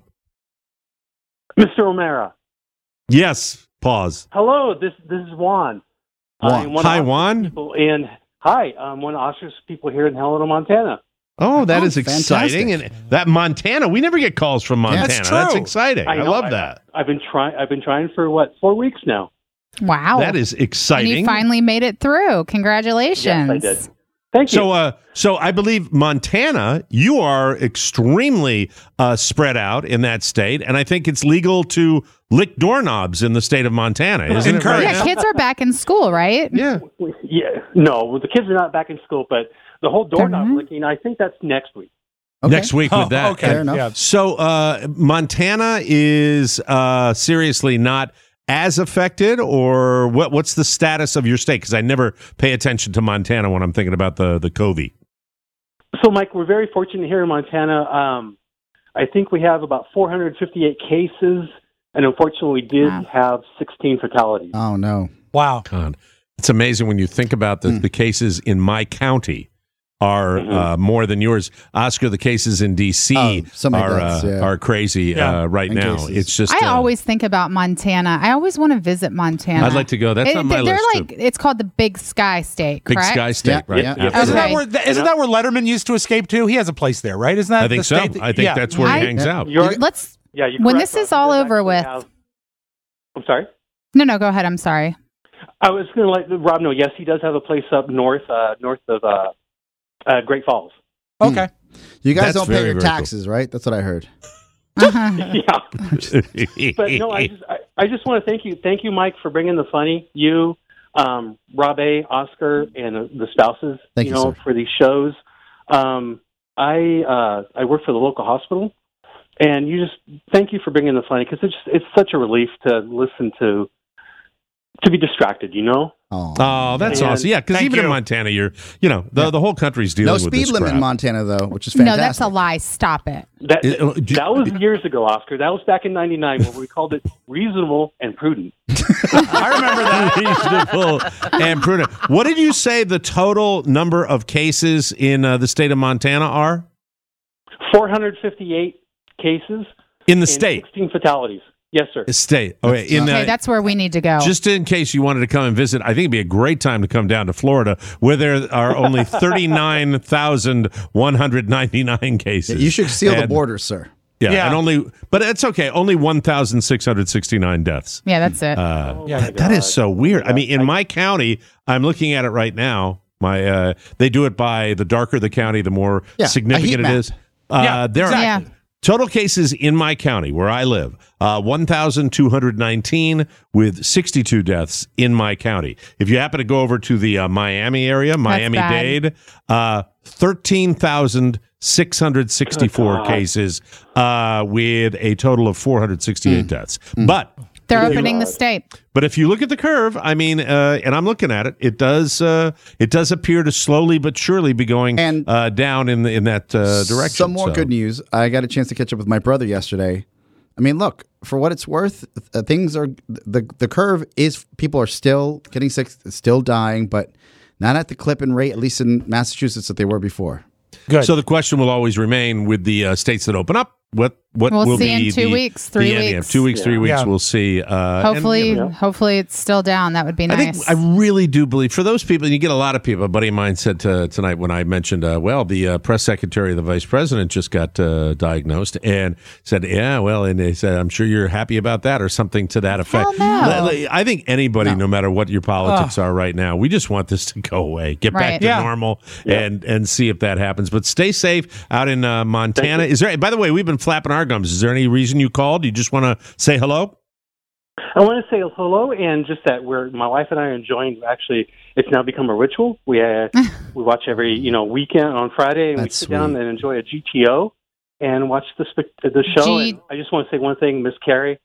Mr. O'Meara. Yes. Pause. Hello, this is Juan. Hi, Juan. And hi, I'm one of Oscar's people here in Helena, Montana. Oh, that is exciting! And that Montana, we never get calls from Montana. That's exciting. I love that. I've been trying for 4 weeks now. Wow, that is exciting! And you finally made it through. Congratulations! Yes, I did. Thank you. So I believe Montana, you are extremely spread out in that state, and I think it's legal to lick doorknobs in the state of Montana. Isn't it right? Yeah, kids are back in school, right? Yeah. No, the kids are not back in school, but the whole doorknob licking, I think that's next week. Okay. Next week with that. Okay. Fair enough. Yeah. So Montana is seriously not as affected, or what's the status of your state? Because I never pay attention to Montana when I'm thinking about the COVID. So, Mike, we're very fortunate here in Montana. I think we have about 458 cases, and unfortunately, we did have 16 fatalities. Oh, no. Wow. God. It's amazing when you think about the cases in my county are more than yours. Oscar, the cases in D.C. are crazy right now. Cases. It's just I always think about Montana. I always want to visit Montana. I'd like to go. That's on my list. It's called the Big Sky State, correct? Big Sky State, right? Yeah. Okay. Isn't that where Letterman used to escape to? He has a place there, right? Isn't that I think so. I think that's where he hangs out. When this is all over with. I'm sorry? No, go ahead. I'm sorry. I was going to let Rob know, yes, he does have a place up north of Great Falls. Okay. You guys don't pay your taxes, right? That's what I heard. Yeah. But no, I just want to thank you, Mike, for bringing the funny. You, Rob A., Oscar, and the spouses, Thank you, sir. for these shows. I work for the local hospital, and thank you for bringing the funny, because it's such a relief to listen to be distracted, Oh, that's awesome. Yeah, because even in Montana, the whole country's dealing with this No speed limit in Montana, though, which is fantastic. No, that's a lie. Stop it. That was years ago, Oscar. That was back in 99, where we called it reasonable and prudent. I remember that. Reasonable and prudent. What did you say the total number of cases in the state of Montana are? 458 cases. In the state? 16 fatalities. Yes, sir. State. Okay, that's where we need to go. Just in case you wanted to come and visit, I think it'd be a great time to come down to Florida, where there are only 39,199 cases. You should seal the border, sir. Yeah. But it's okay. Only 1,669 deaths. Yeah, that's it. That is so weird. I mean, in my county, I'm looking at it right now. They do it by the darker the county, the more significant it is. There are total cases in my county where I live, 1,219 with 62 deaths in my county. If you happen to go over to the Miami area, Miami-Dade, 13,664 cases with a total of 468 deaths. But They're opening the state. But if you look at the curve, I mean, and I'm looking at it, it does appear to slowly but surely be going down in that direction. Some more good news. I got a chance to catch up with my brother yesterday. I mean, look, for what it's worth, things are the curve is people are still getting sick, still dying, but not at the clip and rate, at least in Massachusetts, that they were before. Good. So the question will always remain with the states that open up. What we'll will see be in 2 weeks, 3 weeks. 2 weeks, 3 weeks. We'll see. Hopefully it's still down. That would be nice. I really do believe for those people, and you get a lot of people. A buddy of mine said tonight when I mentioned, the press secretary of the vice president just got diagnosed, and said, and they said, I'm sure you're happy about that, or something to that effect. Hell no. I think anybody, no matter what your politics are right now, we just want this to go away, get back to normal, and see if that happens. But stay safe out in Montana. Is there? By the way, we've been flapping our gums. Is there any reason you called? You just want to say hello? I want to say hello, and just that my wife and I are enjoying. Actually, it's now become a ritual. We watch every weekend on Friday, and we sit down and enjoy a GTO and watch the show. And I just want to say one thing, Miss Carrie.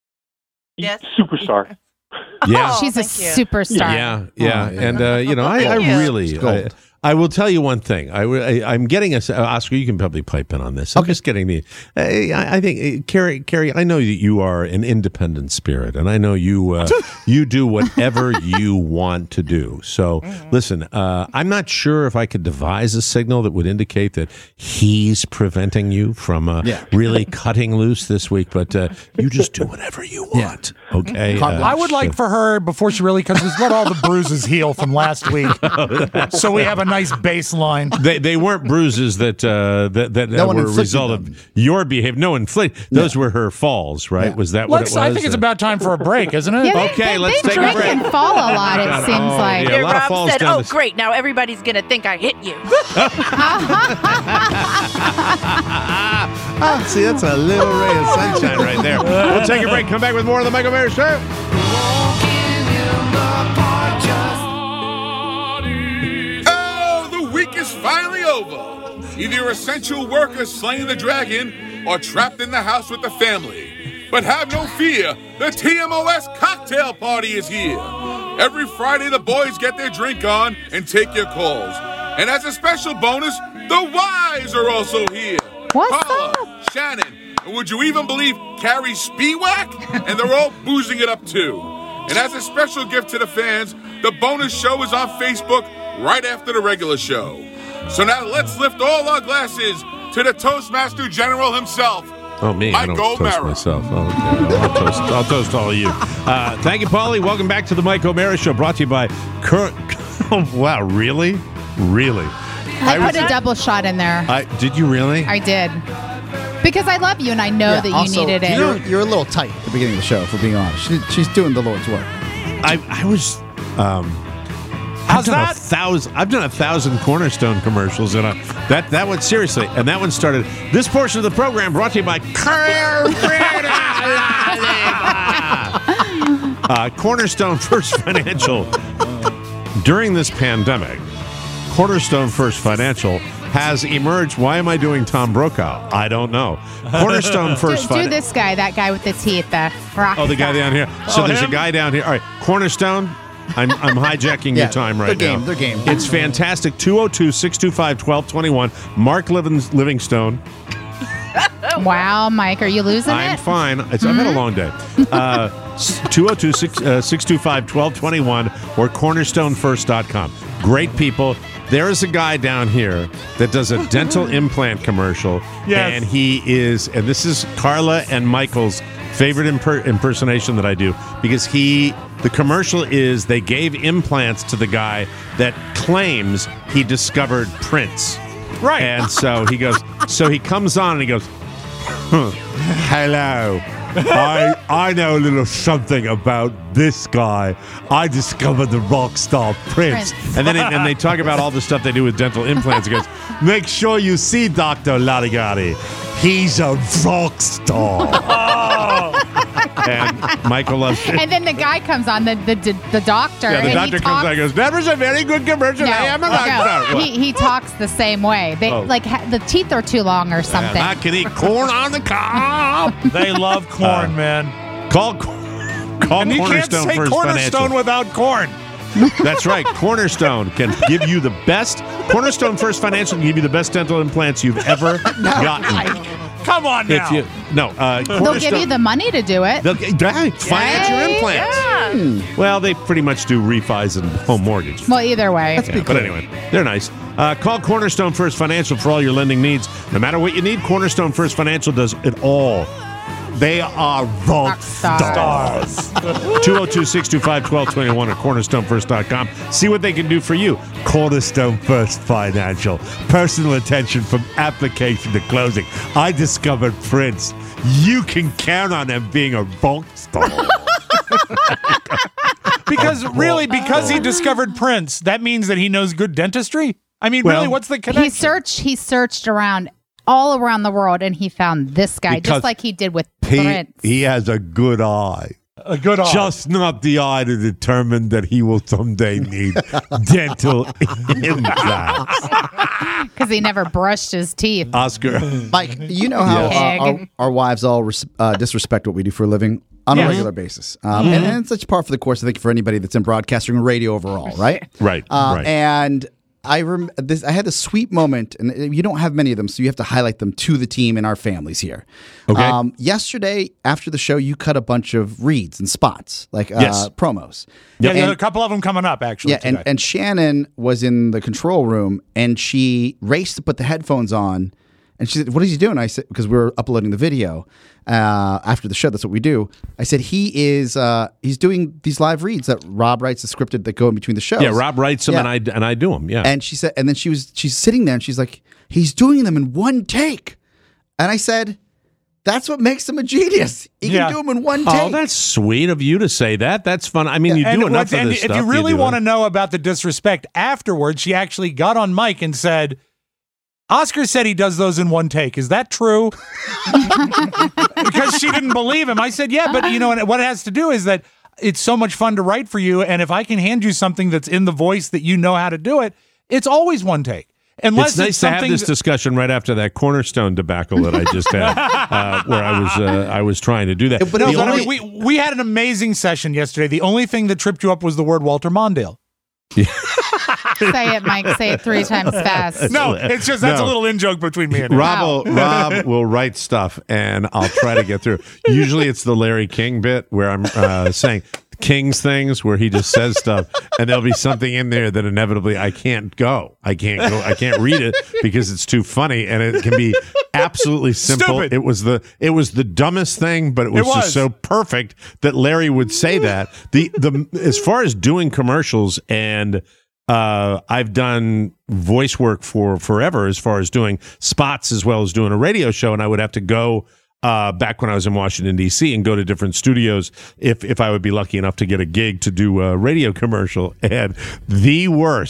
Yes, superstar. Yeah, she's a superstar. Yeah, and I really. I will tell you one thing. I'm getting Oscar. You can probably pipe in on this. I'm just getting I think Carrie. I know that you are an independent spirit, and I know you you do whatever you want to do. So listen, I'm not sure if I could devise a signal that would indicate that he's preventing you from really cutting loose this week. But you just do whatever you want. Okay. I would like for her before she really cuts loose, let all the bruises heal from last week, so we have a nice baseline. They weren't bruises that were a result of your behavior. No inflict. Those were her falls, right? Yeah. Was that what it was? I think it's about time for a break, isn't it? Yeah, let's take a break. They drink and fall a lot, it seems like. Yeah, Rob said, "Oh, great! Now everybody's going to think I hit you." See, that's a little ray of sunshine right there. We'll take a break. Come back with more of the Michael Mayer Show. Finally over. Either you're essential worker slaying the dragon or trapped in the house with the family. But have no fear, the TMOS cocktail party is here. Every Friday, the boys get their drink on and take your calls. And as a special bonus, the wives are also here. What's Paula, Shannon, and would you even believe Carrie Spiewak? And they're all boozing it up too. And as a special gift to the fans, the bonus show is on Facebook right after the regular show. So now let's lift all our glasses to the Toastmaster General himself. Oh, me. I don't toast myself. Oh, okay. I'll toast all of you. Thank you, Paulie. Welcome back to the Mike O'Mara Show, brought to you by Current. Oh, wow, really? Really? I put a double shot in there. Did you really? I did. Because I love you and I know that you needed it. You're a little tight at the beginning of the show, if we're being honest. She's doing the Lord's work. I was... I've done 1,000 Cornerstone commercials, and that one, seriously, and that one started. This portion of the program brought to you by Cornerstone First Financial. During this pandemic, Cornerstone First Financial has emerged. Why am I doing Tom Brokaw? I don't know. Cornerstone First Financial. Do this guy, that guy with the teeth, the rock. Oh, the guy down here. So there's a guy down here. All right, Cornerstone. I'm hijacking your time right now. They're game. It's fantastic. 202-625-1221. Mark Livingstone. Wow, Mike, are you losing it? I'm fine. I've had a long day. 202-625-1221 or cornerstonefirst.com. Great people. There is a guy down here that does a dental implant commercial. Yes. And and this is Carla and Michael's favorite impersonation that I do, because the commercial is they gave implants to the guy that claims he discovered Prince. Right. And so he comes on and he goes, hello. I know a little something about this guy. I discovered the rock star Prince. And then they talk about all the stuff they do with dental implants. He goes, make sure you see Dr. Latigati. He's a rock star. And Michael loves it. And then the guy comes on, the doctor. Yeah, the doctor comes on and goes, that was a very good commercial. I am a rock star. He talks the same way. They the teeth are too long or something. I can eat corn on the cob. They love corn, man. Call Call And you can't Cornerstone say First Cornerstone Financial. without corn. That's right. Cornerstone can give you the best. Cornerstone First Financial can give you the best dental implants you've ever gotten. Come on now. They'll give you the money to do it. They'll finance your Yay. implants. Yeah. Well, they pretty much do refis and home mortgage. Well, either way. But anyway, they're nice. Call Cornerstone First Financial for all your lending needs. No matter what you need, Cornerstone First Financial does it all. They are rock stars. 202-625-1221 at cornerstonefirst.com. See what they can do for you. Cornerstone First Financial. Personal attention from application to closing. I discovered Prince. You can count on them being a rock star. Because he discovered Prince, that means that he knows good dentistry? I mean, really, what's the connection? He searched around all around the world and he found this guy, Because just like he did with Prince. He has a good eye. A good eye. Just not the eye to determine that he will someday need dental implants. Because he never brushed his teeth. Oscar. Mike, you know how our wives all disrespect what we do for a living on a regular basis. And it's such par for the course, I think, for anybody that's in broadcasting and radio overall, right? Right. And I had a sweet moment, and you don't have many of them, so you have to highlight them to the team and our families here. Okay. Yesterday, after the show, you cut a bunch of reads and spots, like promos. Yeah, there's And- a couple of them coming up, actually. yeah, today. and Shannon was in the control room, and she raced to put the headphones on, and she said, "What is he doing?" I said, because we were uploading the video after the show. That's what we do. I said, he's doing these live reads that Rob writes, the scripted that go in between the shows. Yeah, Rob writes them and I do them. Yeah. And she said, and then she's sitting there and she's like, he's doing them in one take. And I said, that's what makes him a genius. He can do them in one take. Oh, that's sweet of you to say that. That's fun. I mean, you do enough of this if stuff. you really do want it. to know about the disrespect, afterwards, she actually got on mic and said, Oscar said he does those in one take. Is that true? Because she didn't believe him. I said, yeah, but you know, and what it has to do is that it's so much fun to write for you. And if I can hand you something that's in the voice that you know how to do it, it's always one take. Unless It's nice to have this discussion right after that Cornerstone debacle that I just had, where I was trying to do that. But we had an amazing session yesterday. The only thing that tripped you up was the word Walter Mondale. Say it, Mike. Say it 3 times fast. No, it's just that's a little in joke between me and him. Rob will write stuff, and I'll try to get through. Usually, it's the Larry King bit where I'm saying King's things, where he just says stuff, and there'll be something in there that inevitably I can't read it because it's too funny, and it can be absolutely simple. Stupid. It was the dumbest thing, but it was just so perfect that Larry would say that. The as far as doing commercials, and I've done voice work for forever, as far as doing spots as well as doing a radio show, and I would have to go back when I was in Washington, D.C., and go to different studios if I would be lucky enough to get a gig to do a radio commercial. And the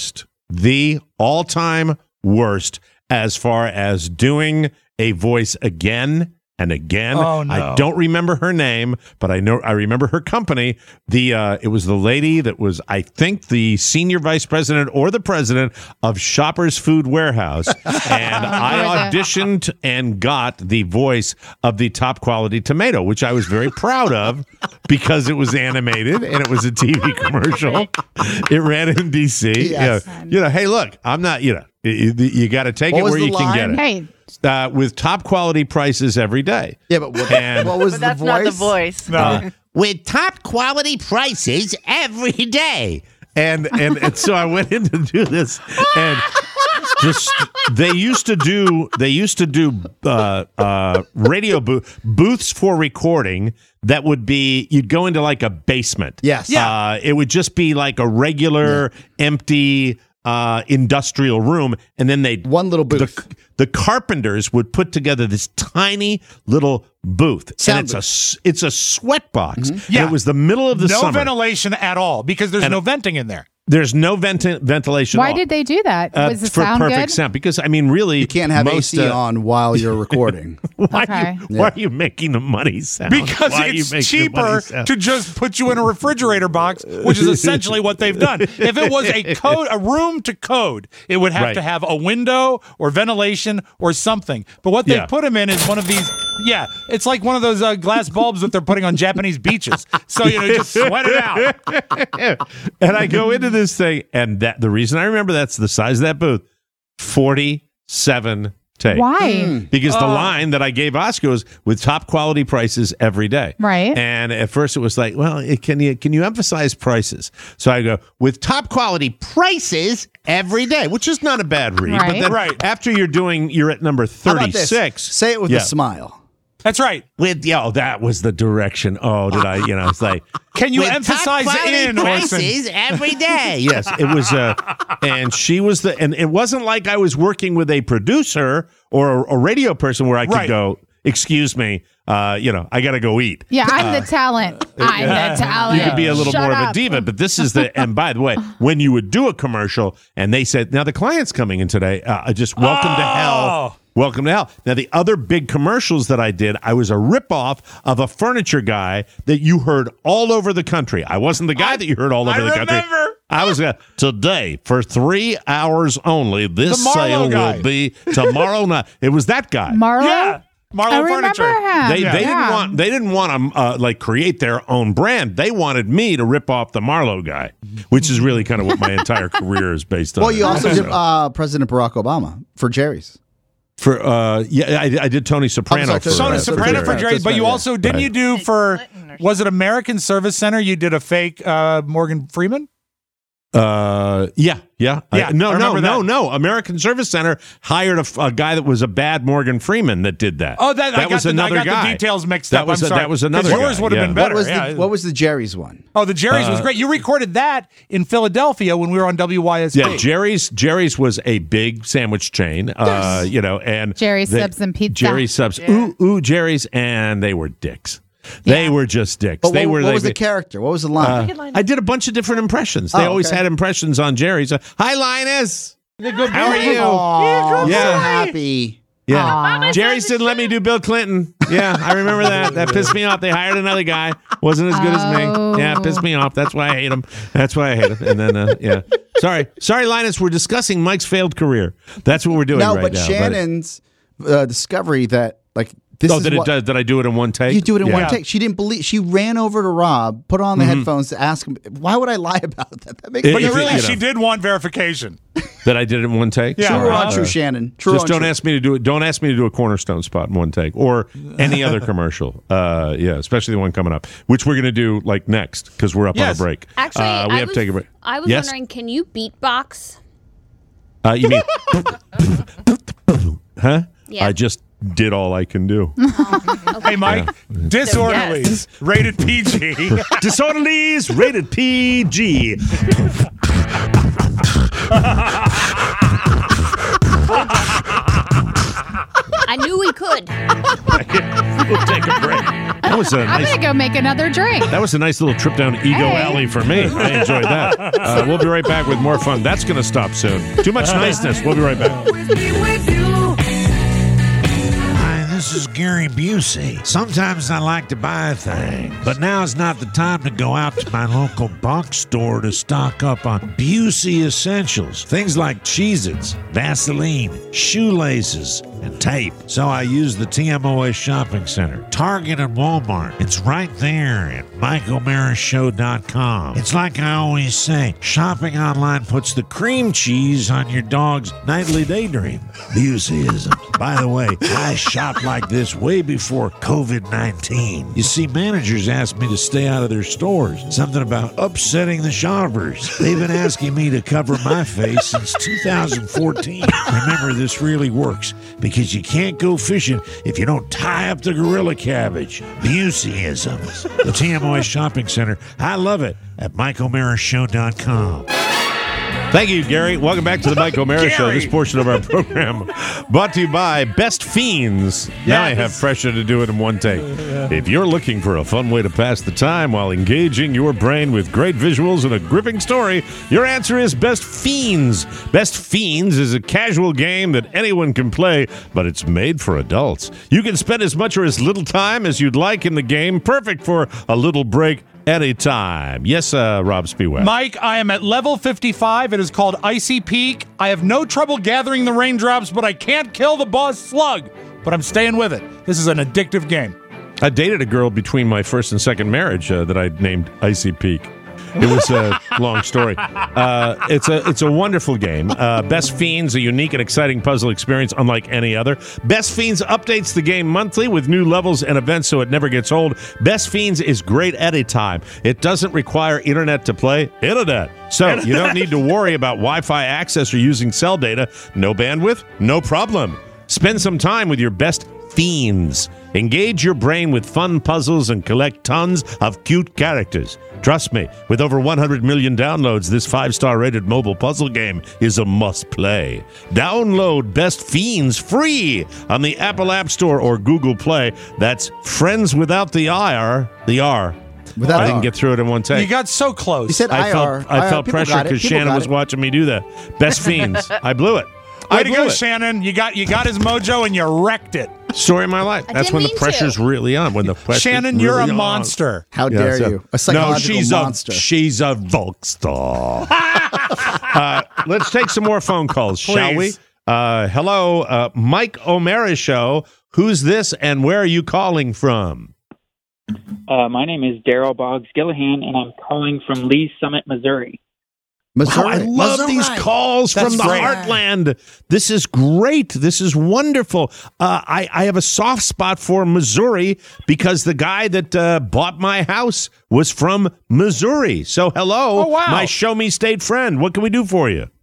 all-time worst as far as doing a voice again and again. Oh, no. I don't remember her name, but I remember her company. It was the lady that was, I think, the senior vice president or the president of Shoppers Food Warehouse, and I auditioned and got the voice of the Top Quality Tomato, which I was very proud of because it was animated and it was a TV commercial. It ran in D.C. Yes. Hey, look, I'm not. You got to take it where you can get it. Hey. With top quality prices every day. Yeah, but what was But that's not the voice. With top quality prices every day. And so I went in to do this, and just they used to do radio booths for recording that would be, you'd go into like a basement. Yes. It would just be like a regular empty industrial room, and then one little booth. The carpenters would put together this tiny little booth, and it's a sweat box. Mm-hmm. And it was the middle of the no summer. ventilation at all because there's no venting in there. There's no ventilation. Why at all. did they do that? Was the for sound perfect good? sound? Because I mean, really, You can't have AC on while you're recording. Why Okay. are you making the money sound? Because Why are you it's making the money cheaper sound? to just put you in a refrigerator box, which is essentially what they've done. If it was a room to code, it would have Right. to have a window or ventilation or something. But what they put them in is one of these Yeah, it's like one of those glass bulbs that they're putting on Japanese beaches. So, just sweat it out. And I go into this thing, and the reason I remember that's the size of that booth, 47 takes. Why? Because the line that I gave Oscar was with top quality prices every day. Right. And at first it was like, well, can you emphasize prices? So I go, with top quality prices every day, which is not a bad read. Right. But then after you're at number 36. Say it with a smile. That's right. That was the direction. Oh, did I, it's like, can you with emphasize top quality in prices every day? Yes, it was, and she was and it wasn't like I was working with a producer or a radio person where I could go, excuse me, I got to go eat. Yeah, I'm the talent. I'm the talent. You could be a little more of a diva, but this is and by the way, when you would do a commercial and they said, now the client's coming in today, just welcome to hell. Welcome to hell. Now, the other big commercials that I did, I was a ripoff of a furniture guy that you heard all over the country. I wasn't the guy that you heard all over the country. I was today, for 3 hours only, this sale will be tomorrow night. It was that guy. Marlo? Yeah. Marlo Furniture. They didn't want to create their own brand. They wanted me to rip off the Marlo guy, which is really kind of what my entire career is based on. Well, you also did President Barack Obama for Jerry's. I did Tony Soprano. Tony Soprano for Jerry's, but you also didn't you do for was it American Service Center? You did a fake Morgan Freeman. Yeah. No. American Service Center hired a guy that was a bad Morgan Freeman that did that. Oh, that was another guy. I got the details mixed up. I'm sorry. That was another guy. Yours would have been better. What was the Jerry's one? Oh, the Jerry's was great. You recorded that in Philadelphia when we were on WYSB. Yeah, Jerry's was a big sandwich chain. And Jerry's Subs and Pizza. Jerry's Subs. Yeah. Ooh, Jerry's, and they were dicks. They were just dicks. But what was the character? What was the line? I did a bunch of different impressions. They always had impressions on Jerry's. Hi, Linus. How are you? I'm so happy. Yeah. Jerry's didn't let me do Bill Clinton. Yeah, I remember that. That pissed me off. They hired another guy. Wasn't as good as me. Yeah, it pissed me off. That's why I hate him. And then, Sorry, Linus. We're discussing Mike's failed career. That's what we're doing right now. But Shannon's discovery that, did I do it in one take? You do it in one take. She didn't believe. She ran over to Rob, put on the headphones to ask him, why would I lie about that? That makes she did want verification. That I did it in one take? Yeah. True or untrue, Shannon? Don't ask me to do it. Don't ask me to do a Cornerstone spot in one take or any other commercial. Especially the one coming up, which we're going to do next because we're up on a break. Actually, we have to take a break. I was wondering, can you beatbox? You mean? Huh? Yeah. I just did all I can do. Hey, Mike, Disorderlies, rated PG. Disorderlies, rated PG. I knew we could. We'll take a break. That was I'm going to go make another drink. That was a nice little trip down Ego Alley for me. I enjoyed that. We'll be right back with more fun. That's going to stop soon. Too much niceness. We'll be right back. This is Gary Busey. Sometimes I like to buy things, but now's not the time to go out to my local box store to stock up on Busey essentials. Things like Cheez-Its, Vaseline, shoelaces, and tape. So I use the TMOS Shopping Center, Target and Walmart. It's right there at MikeO'MaraShow.com. It's like I always say, shopping online puts the cream cheese on your dog's nightly daydream. Buseyism. By the way, I shop like this way before COVID-19. You see, managers asked me to stay out of their stores. Something about upsetting the shoppers. They've been asking me to cover my face since 2014. Remember, this really works because you can't go fishing if you don't tie up the gorilla cabbage. Buseyisms. The TMOS Shopping Center. I love it at MikeO'MaraShow.com. Thank you, Gary. Welcome back to the Mike O'Mara Show. This portion of our program brought to you by Best Fiends. Now I have pressure to do it in one take. If you're looking for a fun way to pass the time while engaging your brain with great visuals and a gripping story, your answer is Best Fiends. Best Fiends is a casual game that anyone can play, but it's made for adults. You can spend as much or as little time as you'd like in the game, perfect for a little break anytime. Yes, Rob Spiewak. Mike, I am at level 55. It is called Icy Peak. I have no trouble gathering the raindrops, but I can't kill the boss slug. but I'm staying with it. This is an addictive game. I dated a girl between my first and second marriage that I named Icy Peak. It was a long story. It's a wonderful game. Best Fiends, a unique and exciting puzzle experience unlike any other. Best Fiends updates the game monthly with new levels and events so it never gets old. Best Fiends is great at a time. It doesn't require internet to play. So you don't need to worry about Wi-Fi access or using cell data. No bandwidth? No problem. Spend some time with your best Fiends. Engage your brain with fun puzzles and collect tons of cute characters. Trust me, with over 100 million downloads, this 5-star rated mobile puzzle game is a must-play. Download Best Fiends free on the Apple App Store or Google Play. That's Friends without the R. I didn't get through it in one take. You got so close. You said IR. I felt pressure because Shannon was watching me do that. Best Fiends. I blew it. Way to go, Shannon. You got his mojo and you wrecked it. Story of my life. That's when the pressure's really on. When the pressure Shannon, you're a monster. How dare you? A psychological monster. She's a Volk star. Let's take some more phone calls, shall we? Hello, Mike O'Mara Show. Who's this and where are you calling from? My name is Daryl Boggs Gillahan, and I'm calling from Lee Summit, Missouri. Wow, I love these calls from the heartland. This is great. This is wonderful. I have a soft spot for Missouri because the guy that bought my house was from Missouri. So hello, my Show Me State friend. What can we do for you?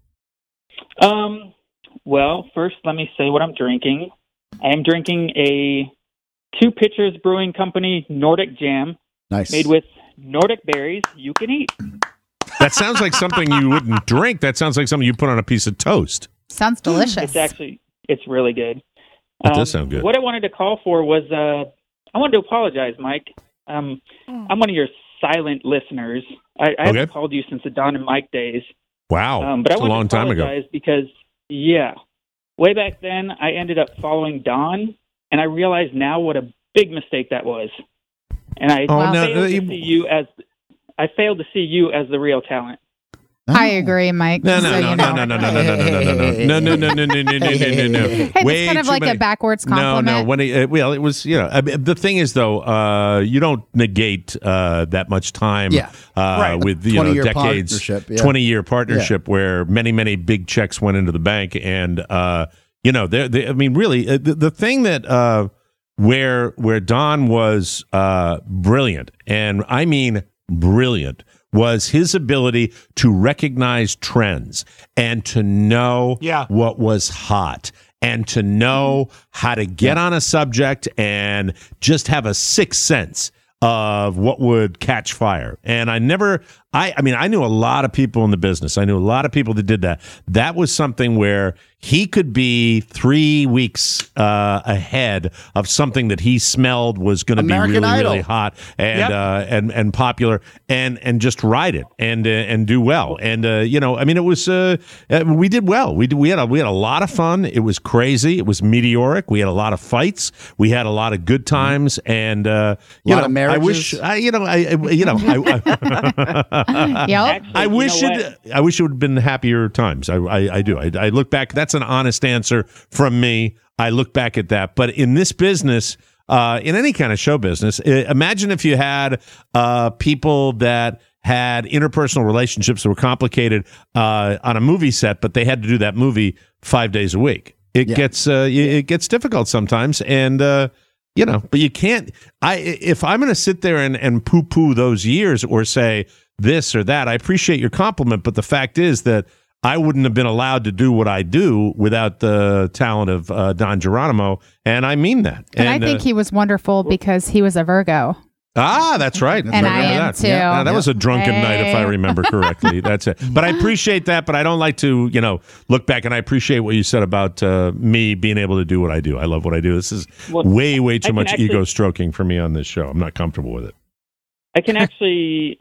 Well, first let me say what I'm drinking. I am drinking a Two Pitchers Brewing Company Nordic Jam. Nice. Made with Nordic berries you can eat. That sounds like something you wouldn't drink. That sounds like something you put on a piece of toast. Sounds delicious. It's really good. It does sound good. What I wanted to call for was, I wanted to apologize, Mike. I'm one of your silent listeners. I haven't called you since the Don and Mike days. Wow. But I That's a long time ago. Because, way back then I ended up following Don, and I realize now what a big mistake that was. And I failed to see you as the real talent. I agree, Mike. No. Hey, it's kind of like a backwards compliment. No. When it was, the thing is, though, you don't negate that much time with, decades, 20-year partnership where many, many big checks went into the bank. And, really, the thing that where Don was brilliant, and I mean brilliant, was his ability to recognize trends and to know what was hot and to know how to get on a subject and just have a sixth sense of what would catch fire. And I knew a lot of people in the business. I knew a lot of people that did that. That was something where he could be 3 weeks ahead of something that he smelled was going to be really hot and popular, and just ride it and do well. And it was we did well. We had a lot of fun. It was crazy. It was meteoric. We had a lot of fights. We had a lot of good times, and a lot of marriages. I wish I wish it would have been happier times. I do. I look back. That's an honest answer from me. I look back at that. But in this business, in any kind of show business, imagine if you had people that had interpersonal relationships that were complicated on a movie set, but they had to do that movie 5 days a week. It gets difficult sometimes, and but you can't. If I'm going to sit there and poo-poo those years or say this or that, I appreciate your compliment, but the fact is that I wouldn't have been allowed to do what I do without the talent of Don Geronimo, and I mean that. And I think he was wonderful because he was a Virgo. Ah, that's right. And I am too. Yeah, that was a drunken night, if I remember correctly. That's it. But I appreciate that, but I don't like to, look back, and I appreciate what you said about me being able to do what I do. I love what I do. This is way too much ego stroking for me on this show. I'm not comfortable with it. I can actually,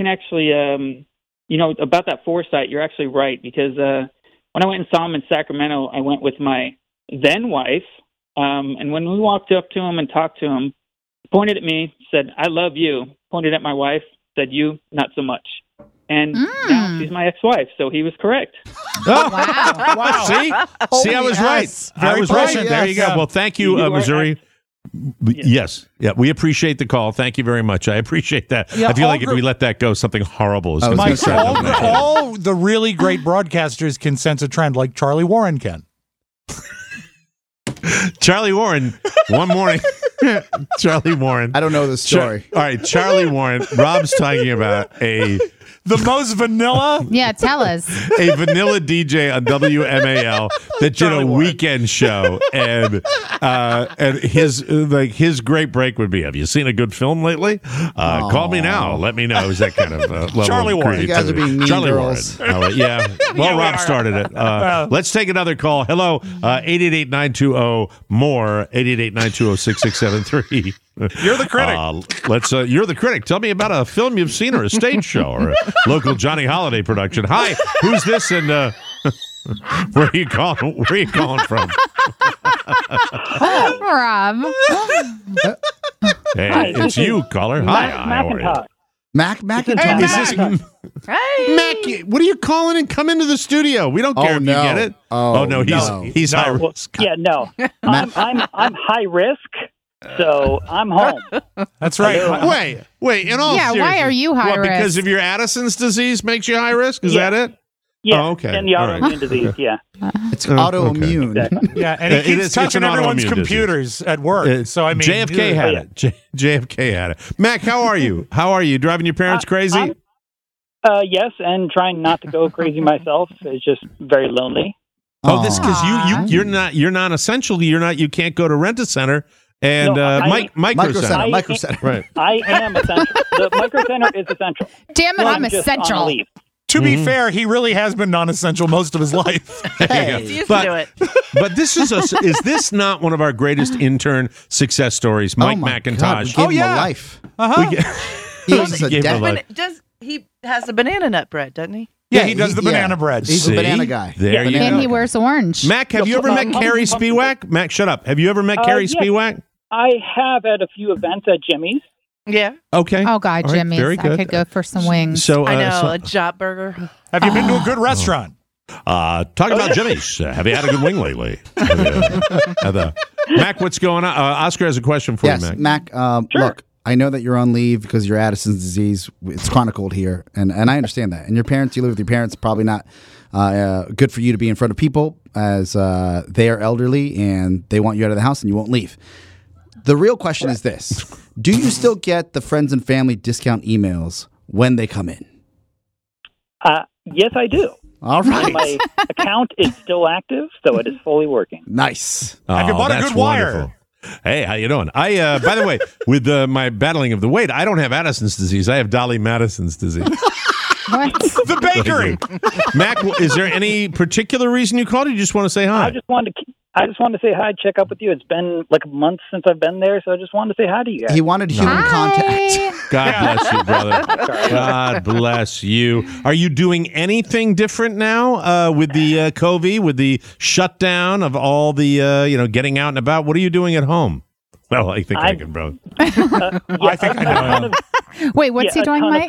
about that foresight, you're actually right, because when I went and saw him in Sacramento, I went with my then wife, and when we walked up to him and talked to him, pointed at me, said, "I love you," pointed at my wife, said, "You, not so much." And now she's my ex-wife, so he was correct. Oh, Wow. See, I was right. I was right. prescient. There you go. Well, thank you, Missouri. Yes. Yeah, we appreciate the call. Thank you very much. I appreciate that. Yeah, I feel all like if we let that go, something horrible is going to Mike, happen. all the really great broadcasters can sense a trend like Charlie Warren can. Charlie Warren, one morning. Charlie Warren. I don't know the story. All right, Charlie Warren. Rob's talking about the most vanilla. Yeah, tell us. A vanilla DJ on WMAL that did a weekend show, and his great break would be, "Have you seen a good film lately? Call me now. Let me know." Is that kind of level Charlie of Warren? You guys are being mean Charlie girls. Warren. All right, yeah. Well, Rob started it. Let's take another call. Hello, 888-920-MORE, 888-920-6673. You're the critic. You're the critic. Tell me about a film you've seen or a stage show or a local Johnny Holiday production. Hi, who's this? And where are you calling? Where are you calling from? Rob. Hey, Hi, it's you, caller. Hi, how are you? Macintosh. Is this Mac? What are you calling and come into the studio? We don't care if you get it. Oh no, he's high risk. Yeah, no. I'm high risk. So I'm home. That's right. Wait. In all seriousness, why are you high risk? Because of your Addison's disease makes you high risk? Is that it? Yeah. Oh, okay. And the autoimmune disease. Yeah. It's autoimmune. Exactly. Yeah, and he keeps touching everyone's computers at work. So I mean, JFK had it. JFK had it. Mac, how are you? How are you? Driving your parents crazy? Yes, and trying not to go crazy myself. It's just very lonely. Oh, this because you're not essential. You can't go to Rent-A-Center. And Micro Center. Right. I am essential. The Micro Center is essential. Damn it, I'm essential. To be fair, he really has been non-essential most of his life. But this is this not one of our greatest intern success stories? Mike McIntosh. God, we gave him a life. Uh-huh. He has the banana nut bread, doesn't he? Yeah, he does the banana bread. He's a banana guy. There you go. And he wears orange. Mac, have you ever met Carrie Spiewak? Mac, shut up. Have you ever met Carrie Spiewak? I have at a few events at Jimmy's. Yeah. Okay. Oh, God, Jimmy's. Very good. I could go for some wings. So I know, a Jop Burger. Have you been to a good restaurant? Talk about Jimmy's. Have you had a good wing lately? Mac, what's going on? Oscar has a question for you, Mac. Mac, look, I know that you're on leave because of your Addison's disease. It's chronicled here, and I understand that. And your parents, you live with your parents, probably not good for you to be in front of people as they are elderly and they want you out of the house and you won't leave. The real question is this. Do you still get the friends and family discount emails when they come in? Yes, I do. All right. My account is still active, so it is fully working. Nice. Have you bought a good wire? Wonderful. Hey, how you doing? By the way, with my battling of the weight, I don't have Addison's disease. I have Dolly Madison's disease. What? The bakery. Mac, is there any particular reason you called? Or you just want to say hi? I just wanted to say hi, check up with you. It's been like a month since I've been there, so I just wanted to say hi to you guys. He wanted human contact. God bless you, brother. God bless you. Are you doing anything different now with the COVID, with the shutdown of all the getting out and about? What are you doing at home? Well, I think I can, bro. I think I know. Wait, what's he doing, Mike?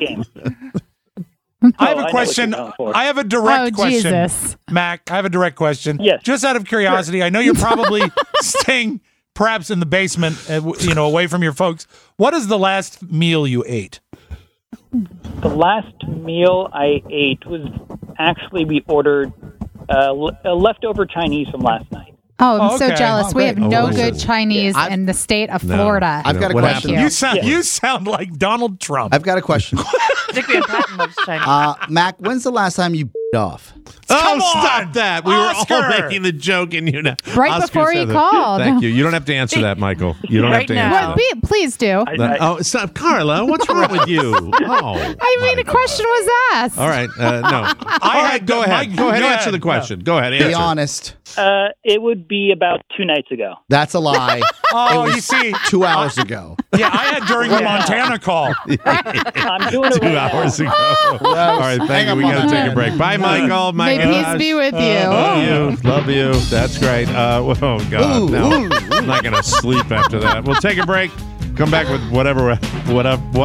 I have a question. I have a direct question. Jesus. Mac, I have a direct question. Yes. Just out of curiosity, I know you're probably staying perhaps in the basement, away from your folks. What is the last meal you ate? The last meal I ate was actually we ordered leftover Chinese from last night. Oh, I'm so okay. jealous. We have no good listen. Chinese in the state of Florida. I've got a What question. happened? You sound like Donald Trump. I've got a question. Particularly Patton loves Chinese. Mac, when's the last time you off? Oh, stop that. We Oscar. were all making the joke and Right Oscar before said he that. called. Thank you. You don't have to answer that, Michael. You don't have to answer Well, that. please do. Stop. Carla, what's wrong with you? Oh, I mean, a question was asked. all right. No. All right, go ahead. Go ahead. Answer the question. Go ahead. Answer. Be honest. It would be about 2 nights ago. That's a lie. Oh, it was you see. 2 hours ago. Yeah, I had during the Montana call. I'm doing it 2 hours ago. All right, thank you. We got to take a break. Bye, Michael. May peace be with you. Love you. That's great. Oh, God. No. I'm not going to sleep after that. We'll take a break. Come back with what?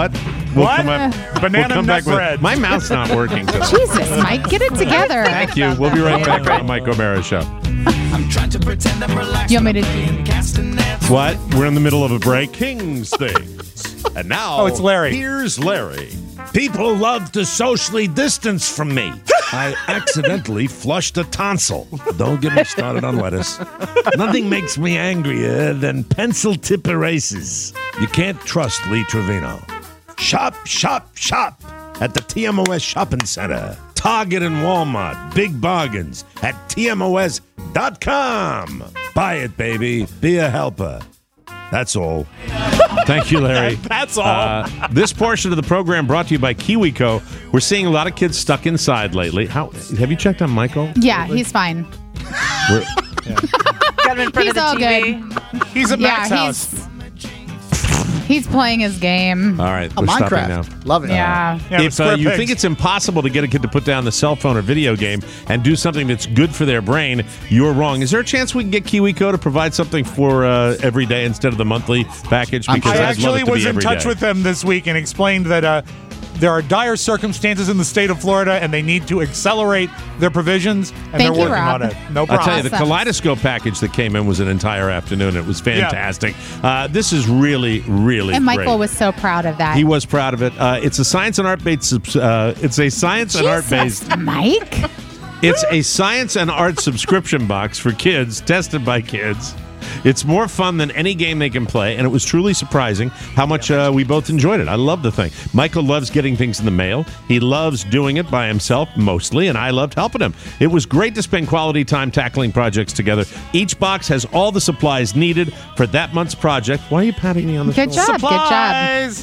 We'll What? come up. Banana we'll come nut back with- bread. My mouth's not working today. Jesus, Mike, get it together. Thank you. We'll be right back on the Mike O'Mara Show. You want me to? What? We're in the middle of a break. King's things. And now, Oh, it's Larry. Here's Larry. People love to socially distance from me. I accidentally flushed a tonsil. Don't get me started on lettuce. Nothing makes me angrier than pencil tip erases. You can't trust Lee Trevino. Shop, shop, shop at the TMOS Shopping Center. Target and Walmart. Big bargains at TMOS.com. Buy it, baby. Be a helper. That's all. Thank you, Larry. That's all. This portion of the program brought to you by KiwiCo. We're seeing a lot of kids stuck inside lately. Have you checked on Michael? Yeah, he's fine. We're- Got him in front He's of the all TV. He's at Mac's house. He's playing his game. all right, Oh, we're stopping Minecraft. now. Love it. Yeah. Yeah, If the square you pigs. think it's impossible to get a kid to put down the cell phone or video game and do something that's good for their brain, you're wrong. Is there a chance we can get KiwiCo to provide something for every day instead of the monthly package? Because I I'd love actually it to was be in every touch day. with them this week and explained that there are dire circumstances in the state of Florida and they need to accelerate their provisions, and Thank they're you, working Rob. on it. No I'll problem. tell you, the Awesome. Kaleidoscope package that came in was an entire afternoon. It was fantastic. This is really, really And Michael great. was so proud of that. He was proud of it. It's a science and art based. It's a science and art based. Mike. It's a science and art subscription box for kids, tested by kids. It's more fun than any game they can play, and it was truly surprising how much we both enjoyed it. I love the thing. Michael loves getting things in the mail. He loves doing it by himself mostly, and I loved helping him. It was great to spend quality time tackling projects together. Each box has all the supplies needed for that month's project. Why are you patting me on the Good shoulder? job. Supplies!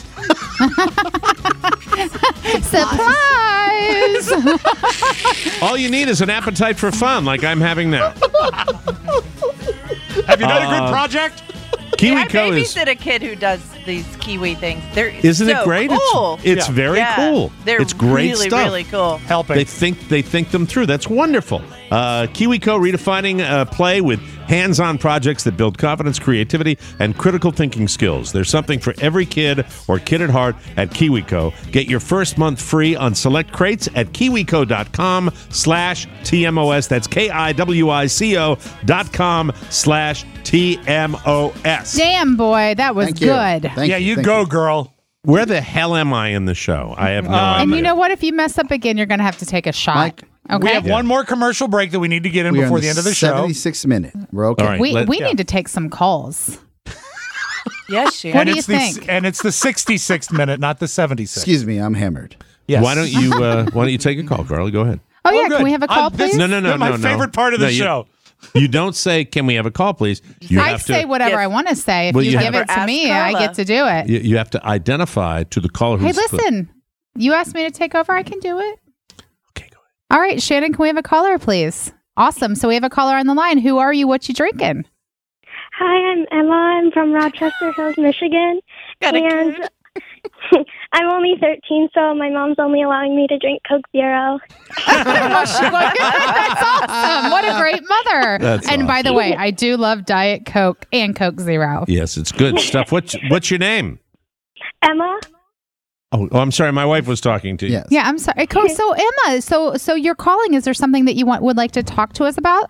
Good job. Surprise. All you need is an appetite for fun, like I'm having now. Have you done a good project? Yeah, I KiwiCo is. babysit a kid who does these Kiwi things. They're Isn't so it great? Cool. It's very Yeah. cool. They're It's great really, stuff. really cool. Helping. They think them through. That's wonderful. KiwiCo redefining play with hands-on projects that build confidence, creativity, and critical thinking skills. There's something for every kid or kid at heart at KiwiCo. Get your first month free on select crates at kiwico.com/TMOS. That's KIWICO.com/TMOS. Damn, boy, that was Thank you. good. Thank Yeah, you thank go, girl. Where the hell am I in the show? I have no idea. And you know what? If you mess up again, you're going to have to take a shot. Mike, okay. We have one more commercial break that we need to get in we are before in the end of the show. 76 minute. We're okay. All right. we let- we need to take some calls. Yes, she What And do you it's the- think? And it's the 66th minute, not the 76th. Excuse me, I'm hammered. Yes. Why don't you take a call, Carly? Go ahead. Oh, yeah. good. Can we have a call, This- please? No. my favorite part of the show. You don't say, "Can we have a call, please?" You I have say to. whatever Yes. I want to say. If Well, you you give have- it to Ask me, I Carla. get to do it. You have to identify to the caller Hey, who's. listen. You asked me to take over. I can do it. Okay, go ahead. All right, Shannon, can we have a caller, please? Awesome. So we have a caller on the line. Who are you? What you drinking? Hi, I'm Emma. I'm from Rochester Hills, Michigan. Got a And I'm only 13, so my mom's only allowing me to drink Coke Zero. That's awesome. What a great mother. That's and by the awesome. way, I do love Diet Coke and Coke Zero. Yes, it's good stuff. What's your name? Emma? Oh, I'm sorry. My wife was talking to you. Yes. Yeah, I'm sorry. So Emma, so you're calling. Is there something that you would like to talk to us about?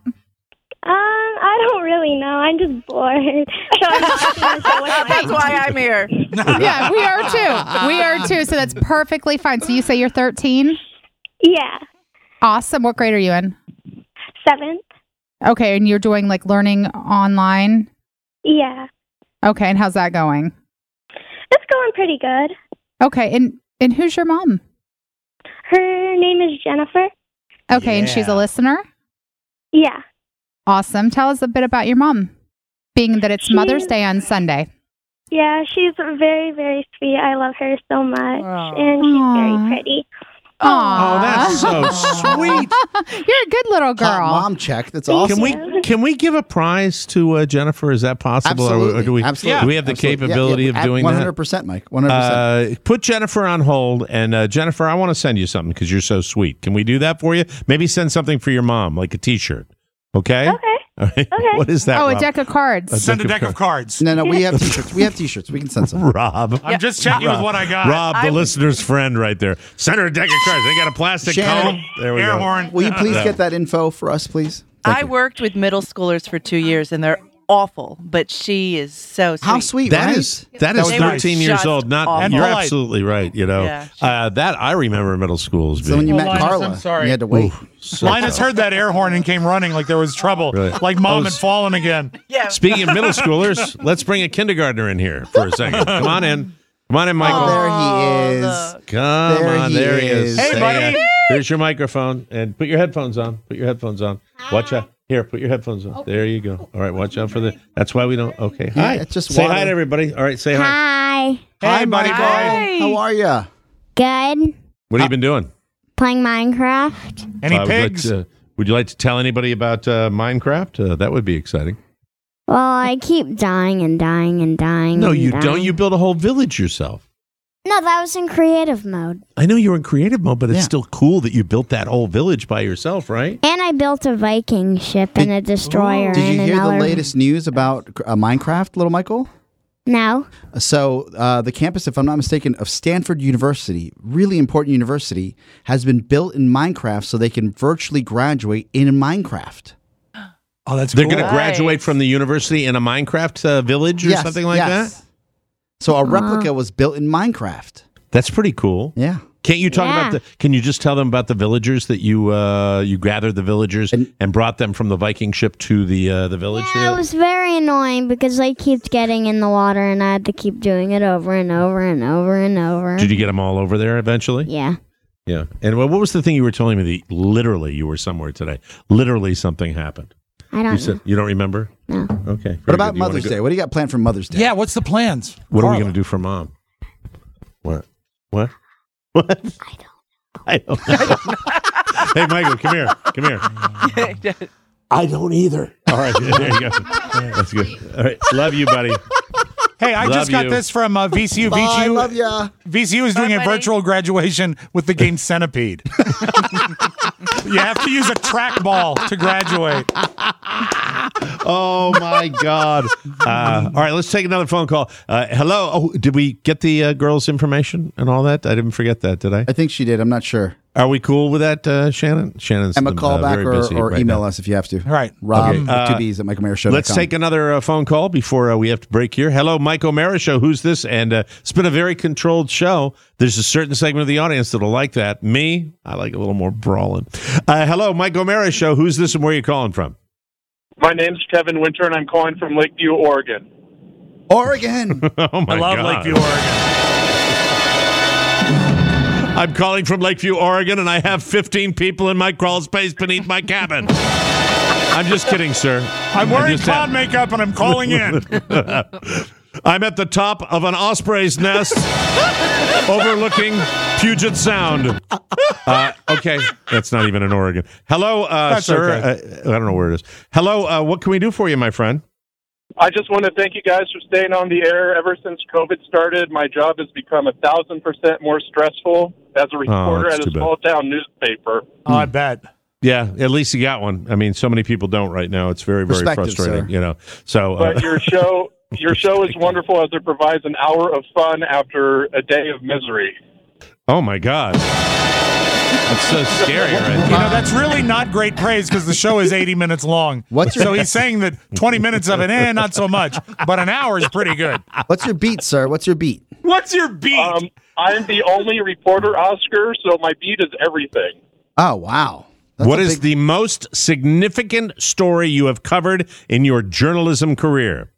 I don't really know. I'm just bored. So I'm watching the show with my That's why I'm here. Yeah, we are too. We are too. So that's perfectly fine. So you say you're 13? Yeah, Awesome. What grade are you in? 7th. Okay, and you're doing like learning online? Yeah, Okay, and how's that going? it's going pretty good. Okay, and who's your mom? Her name is Jennifer. Okay, and she's a listener? Yeah. Awesome. Tell us a bit about your mom, being that it's Mother's Day on Sunday. Yeah, she's very, very sweet. I love her so much. And she's Aw. very pretty. Oh, that's so sweet. You're a good little girl. Hot mom check. That's awesome. Can we give a prize to Jennifer? Is that possible? Absolutely. Or do we Absolutely. do we have the Absolutely. capability Yeah, of doing that? 100%, Mike. 100%. Put Jennifer on hold, and Jennifer, I want to send you something because you're so sweet. Can we do that for you? Maybe send something for your mom, like a T-shirt. Okay. Okay. All right. What is that? Oh, Rob? a deck of cards. Send a deck of cards. No, we have T-shirts. We have T-shirts. We can send some. Rob. I'm just checking with what I got. Rob, the listener's friend right there. Send her a deck of cards. They got a plastic Shannon, comb. There we air go. horn. Will you please get that info for us, please? I worked with middle schoolers for 2 years, and they're awful, but she is so sweet. How sweet, That right? is They 13 years just old. Not awful. you're polite. absolutely right. You know Yeah, that I remember middle school as being. So when you met Linus, Carla, I'm sorry. you had to wait. Linus heard that air horn and came running like there was trouble. Right. Like mom had fallen again. Yeah. Speaking of middle schoolers, let's bring a kindergartner in here for a second. Come on in. Come on in, Michael. Oh, there he is. Come on, there he is. Hey, Say buddy. it. Here's your microphone, and put your headphones on. Put your headphones on. Watch out. Here, put your headphones on. There you go. All right, watch out for the. That's why we don't. Okay, hi. it's just say water. hi to everybody. All right, say hi. Hi. Hey, buddy boy. How are ya? Good. What have you been doing? Playing Minecraft. Any would you like pigs? would you like to tell anybody about Minecraft? That would be exciting. Well, I keep dying and dying and dying. No, and you dying. don't. You build a whole village yourself. No, that was in creative mode. I know you were in creative mode, but it's Yeah. still cool that you built that whole village by yourself, right? And I built a Viking ship and a destroyer. Did you and hear the another... latest news about Minecraft, little Michael? No. So the campus, if I'm not mistaken, of Stanford University, really important university, has been built in Minecraft so they can virtually graduate in Minecraft. Oh, that's They're cool. going to graduate from the university in a Minecraft village or something like that? So a replica was built in Minecraft. That's pretty cool. Yeah. Can't you talk about can you just tell them about the villagers that you gathered the villagers and brought them from the Viking ship to the village? Yeah, it was very annoying because I kept getting in the water and I had to keep doing it over and over and over and over. Did you get them all over there eventually? Yeah. Yeah. And what was the thing you were telling me that literally you were somewhere today? Literally something happened. I don't You said you don't remember? No. Okay. What about Mother's Day? What do you got planned for Mother's Day? Yeah, what's the plans? What are we Carla. going to do for Mom? What? What? What? I don't know. Hey, Michael, come here. Come here. I don't either. All right. There you go. That's good. All right. Love you, buddy. Hey, I just got this from VCU. Bye, VCU, love ya. VCU is doing a virtual graduation with the game Centipede. You have to use a trackball to graduate. Oh, my God. All right, let's take another phone call. Hello. Oh, did we get the girls' information and all that? I didn't forget that, did I? I think she did. I'm not sure. Are we cool with that, Shannon? Shannon's Emma, call back very busy or right email now. us if you have to. All right. Rob, Okay. with 2Bs at MikeO'Mara.com. Let's take another phone call before we have to break here. Hello, Mike O'Mara Show. Who's this? And it's been a very controlled show. There's a certain segment of the audience that'll like that. Me, I like a little more brawling. Hello, Mike O'Mara Show. Who's this and where are you calling from? My name's Kevin Winter, and I'm calling from Lakeview, Oregon. Oregon. Oh, my I love God. Lakeview, Oregon. I'm calling from Lakeview, Oregon, and I have 15 people in my crawl space beneath my cabin. I'm just kidding, sir. I'm wearing clown makeup and I'm calling in. I'm at the top of an osprey's nest overlooking Puget Sound. Okay, that's not even in Oregon. Hello, sir. Okay. I don't know where it is. Hello, what can we do for you, my friend? I just want to thank you guys for staying on the air. Ever since COVID started, my job has become 1,000% more stressful as a reporter that's at a too bad. small-town newspaper. Oh, I bet. Yeah, at least you got one. I mean, so many people don't right now. It's very, very Perspective, frustrating, sir. you know. So, But your show is wonderful as it provides an hour of fun after a day of misery. oh my God, that's so scary, right? You know, that's really not great praise because the show is 80 minutes long. So he's saying that 20 minutes of it, not so much. But an hour is pretty good. What's your beat, sir? What's your beat? What's your beat? I'm the only reporter, Oscar, so my beat is everything. Oh, wow. What is the most significant story you have covered in your journalism career?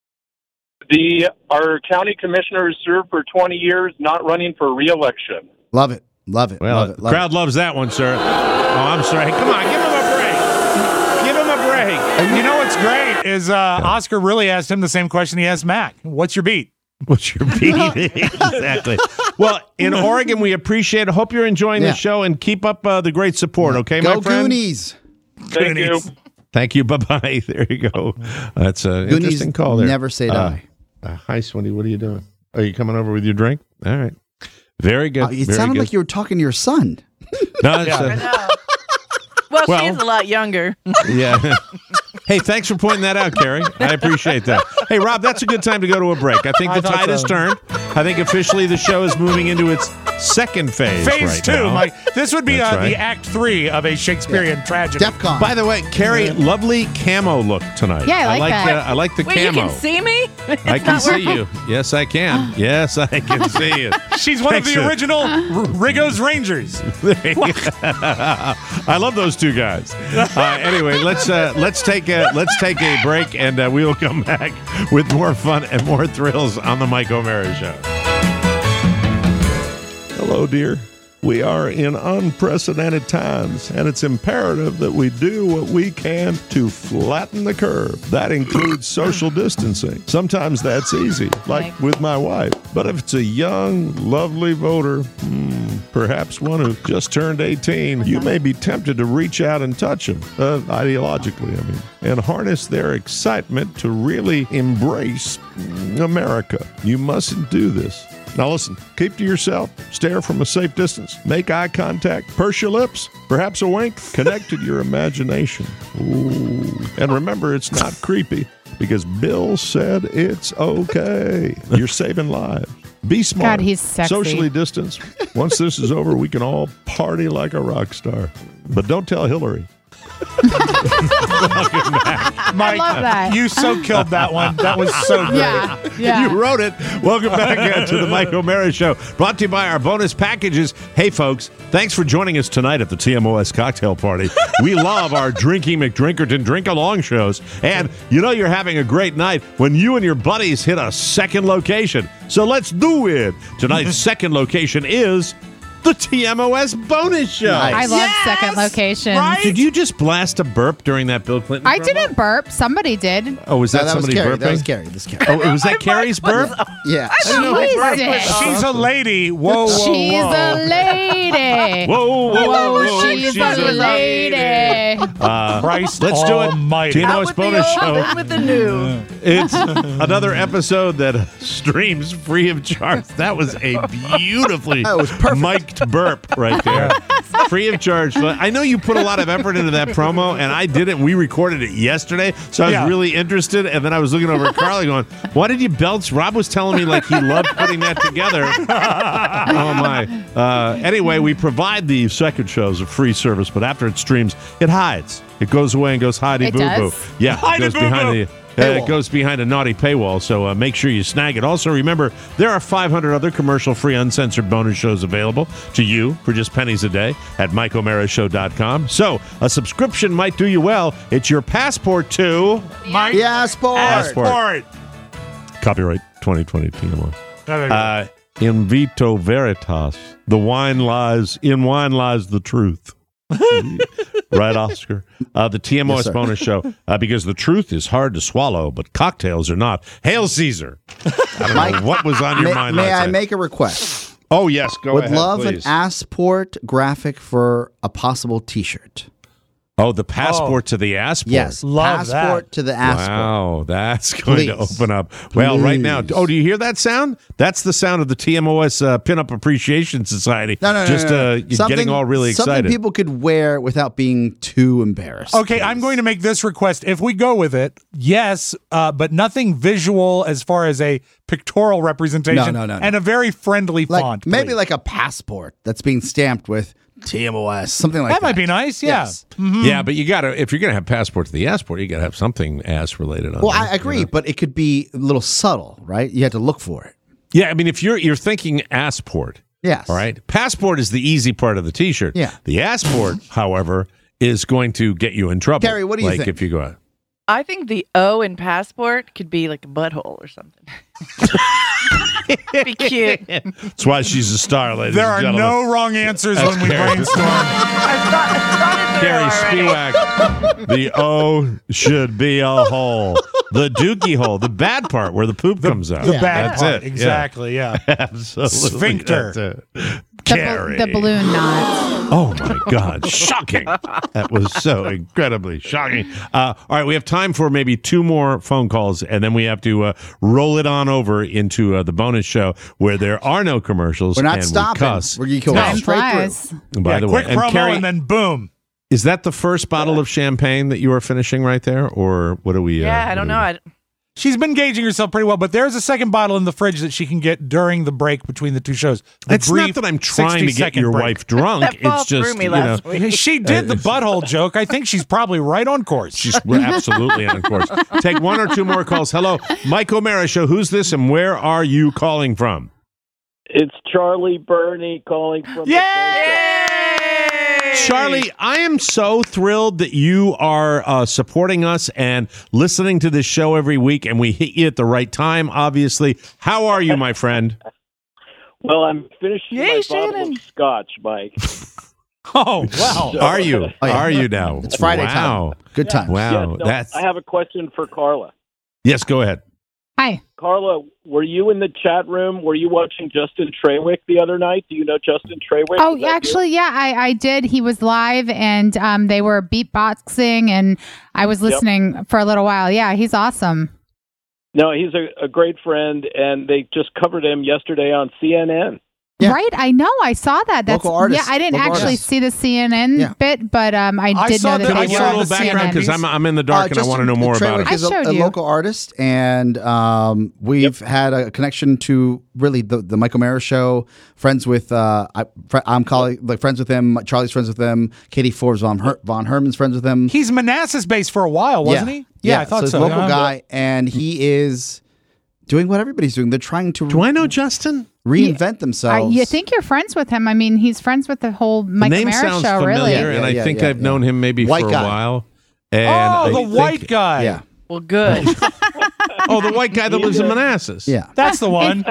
Our county commissioner has served for 20 years, not running for re-election. Love it. Love it. Well, love it. the crowd loves that one, sir. Oh, I'm sorry. Come on, give him a break. Give him a break. And you know what's great is Oscar really asked him the same question he asked Mac. What's your beat? What's your beat? Exactly. Well, in Oregon, we appreciate it. Hope you're enjoying the show and keep up the great support, okay, my Go friend? Goonies. Thank you. Thank you. Bye-bye. There you go. That's an Goonies interesting call there. never say die. Hi, Swendy. What are you doing? Are you coming over with your drink? All right. Very good. It Very sounded good. like you were talking to your son. No, it's, Well, Well- she is a lot younger. yeah. Hey, thanks for pointing that out, Carrie. I appreciate that. Hey, Rob, that's a good time to go to a break. I think the tide has turned. I think officially the show is moving into its second phase. Phase right 2, now. Mike. This would be That's right. the Act 3 of a Shakespearean tragedy. DEFCON. By the way, Carrie, lovely camo look tonight. Yeah, I like that. I like the Wait, camo. you can see me? I can see you. Yes, I can. Yes, I can see you. She's one Thanks of the for- original Riggo's Rangers. I love those two guys. Anyway, let's take a break, and we will come back with more fun and more thrills on the Mike O'Mara Show. Hello, dear. We are in unprecedented times, and it's imperative that we do what we can to flatten the curve. That includes social distancing. Sometimes that's easy, like with my wife. But if it's a young, lovely voter, perhaps one who just turned 18, you may be tempted to reach out and touch them, ideologically, I mean, and harness their excitement to really embrace America. You mustn't do this. Now listen, keep to yourself, stare from a safe distance, make eye contact, purse your lips, perhaps a wink, connect to your imagination. Ooh. And remember, it's not creepy because Bill said it's okay. You're saving lives. Be smart. God, he's sexy. Socially distance. Once this is over, we can all party like a rock star. But don't tell Hillary. Mike, love that. you so killed that one. That was so great. Yeah. You wrote it. Welcome back to the Mike O'Mara Show, brought to you by our bonus packages. Hey, folks, thanks for joining us tonight at the TMOS cocktail party. We love our Drinking McDrinkerton drink-along shows, and you know you're having a great night when you and your buddies hit a second location. So let's do it. Tonight's second location is the TMOS bonus show. I love second locations. Did you just blast a burp during that Bill Clinton I promo? didn't burp. Somebody did. Oh, was that somebody was Carrie. burping? That was Carrie. This Carrie. Oh, was that Carrie's burp? Yeah. Jesus. She's a lady. Whoa, whoa, She's whoa. a lady. Whoa, whoa, She's a lady. Christ Let's do it. almighty. TMOS bonus show. With the new. It's another episode that streams free of charge. That was a beautifully mic'd burp right there. Free of charge. I know you put a lot of effort into that promo, and I didn't. We recorded it yesterday, so I was really interested. And then I was looking over at Carly going, why did you belch? Rob was telling me like he loved putting that together. Oh, my. Anyway, we provide the second shows of free service, but after it streams, it hides. It goes away and goes hidey It boo boo. does? Yeah, it goes behind the. It Paywall. goes behind a naughty paywall, so make sure you snag it. Also, remember, there are 500 other commercial-free, uncensored bonus shows available to you for just pennies a day at MikeO'MaraShow.com. So, a subscription might do you well. It's your passport to... Mike. Passport. Copyright 2020 TMO. In vito veritas. In wine lies the truth. Right, Oscar? The TMOS Yes, sir. bonus show, because the truth is hard to swallow, but cocktails are not. Hail Caesar! I don't know what was on your mind. May last I night. make a request? Oh, yes, go Would ahead, love please. an Assport graphic for a possible T-shirt. Oh, the passport to the Assport. Yes, passport to the Assport. Wow, that's going to Please. open up. Well, right now. Please. Oh, do you hear that sound? That's the sound of the TMOS Pinup Appreciation Society. No, Just getting all really Something excited. people could wear without being too embarrassed. Okay, I'm going to make this request. If we go with it, yes, but nothing visual as far as a pictorial representation. No. And a very friendly font. Maybe please. like a passport that's being stamped with TMOS, something like that. That might be nice, yeah. Yes. Yeah, but you got to, if you're going to have passport to the Assport, you got to have something ass related on Well, there, I agree, but it could be a little subtle, right? You have to look for it. Yeah, I mean, if you're thinking Assport, Yes. all right, passport is the easy part of the T-shirt. Yeah. The Assport, however, is going to get you in trouble. Carrie, what do you like think? if you go out. I think the O in passport could be like a butthole or something. Be cute. That's why she's a star, ladies There and are gentlemen. no wrong answers That's when we Carrie. brainstorm. Carrie Spiewak. The O should be a hole. The dookie hole, the bad part where the poop comes out. The bad That's part, it. exactly, yeah. Absolutely. Sphincter. That's it. Carrie. The balloon knot. Oh, my God. Shocking. That was so incredibly shocking. All right, we have time for maybe 2 more phone calls, and then we have to roll it on over into the bonus show where there are no commercials. We're not and stopping. We cuss. We're going to go Time straight flies. through. And by the way, quick promo Carrie, and then boom. Is that the first bottle of champagne that you are finishing right there, or what are we? I don't know. She's been gauging herself pretty well, but there's a second bottle in the fridge that she can get during the break between the two shows. It's not that I'm trying to get your wife drunk. It's just, she did the butthole joke. I think she's probably right on course. She's absolutely on course. Take one or two more calls. Hello, Mike O'Mara Show. Who's this, and where are you calling from? It's Charlie Burney calling from. Charlie, I am so thrilled that you are supporting us and listening to this show every week, and we hit you at the right time, obviously. How are you, my friend? Well, I'm finishing my bottle of scotch, Mike. Oh, wow. Are you? Are you now? It's Friday time. Good time. Wow. I have a question for Carla. Yes, go ahead. Hi. Carla, were you in the chat room? Were you watching Justin Trawick the other night? Do you know Justin Trawick? Oh, actually, yeah, I did. He was live, and they were beatboxing, and I was listening for a little while. Yeah, he's awesome. No, he's a great friend, and they just covered him yesterday on CNN. Yeah. Right, I know. I saw that. That's local artist. Yeah, I didn't actually see the CNN bit, but I did know that. Can I get a little background because I'm in the dark and I want to know more about it. Is a local artist, and we've had a connection to really the Mike O'Mara Show. Friends with I'm friends with him. Charlie's friends with him. Katie Forbes von Herman's friends with him. He's Manassas based for a while, wasn't he? Yeah, I thought so. He's a local guy, and he is doing what everybody's doing. They're trying to. Do I know Justin? Reinvent themselves. You think you're friends with him? I mean, he's friends with the whole Mike O'Mara sounds show, familiar, really. and I think I've known him maybe white for guy. a while. And the white guy. Yeah. Well, good. Oh, the white guy that lives in Manassas. Yeah. That's the one.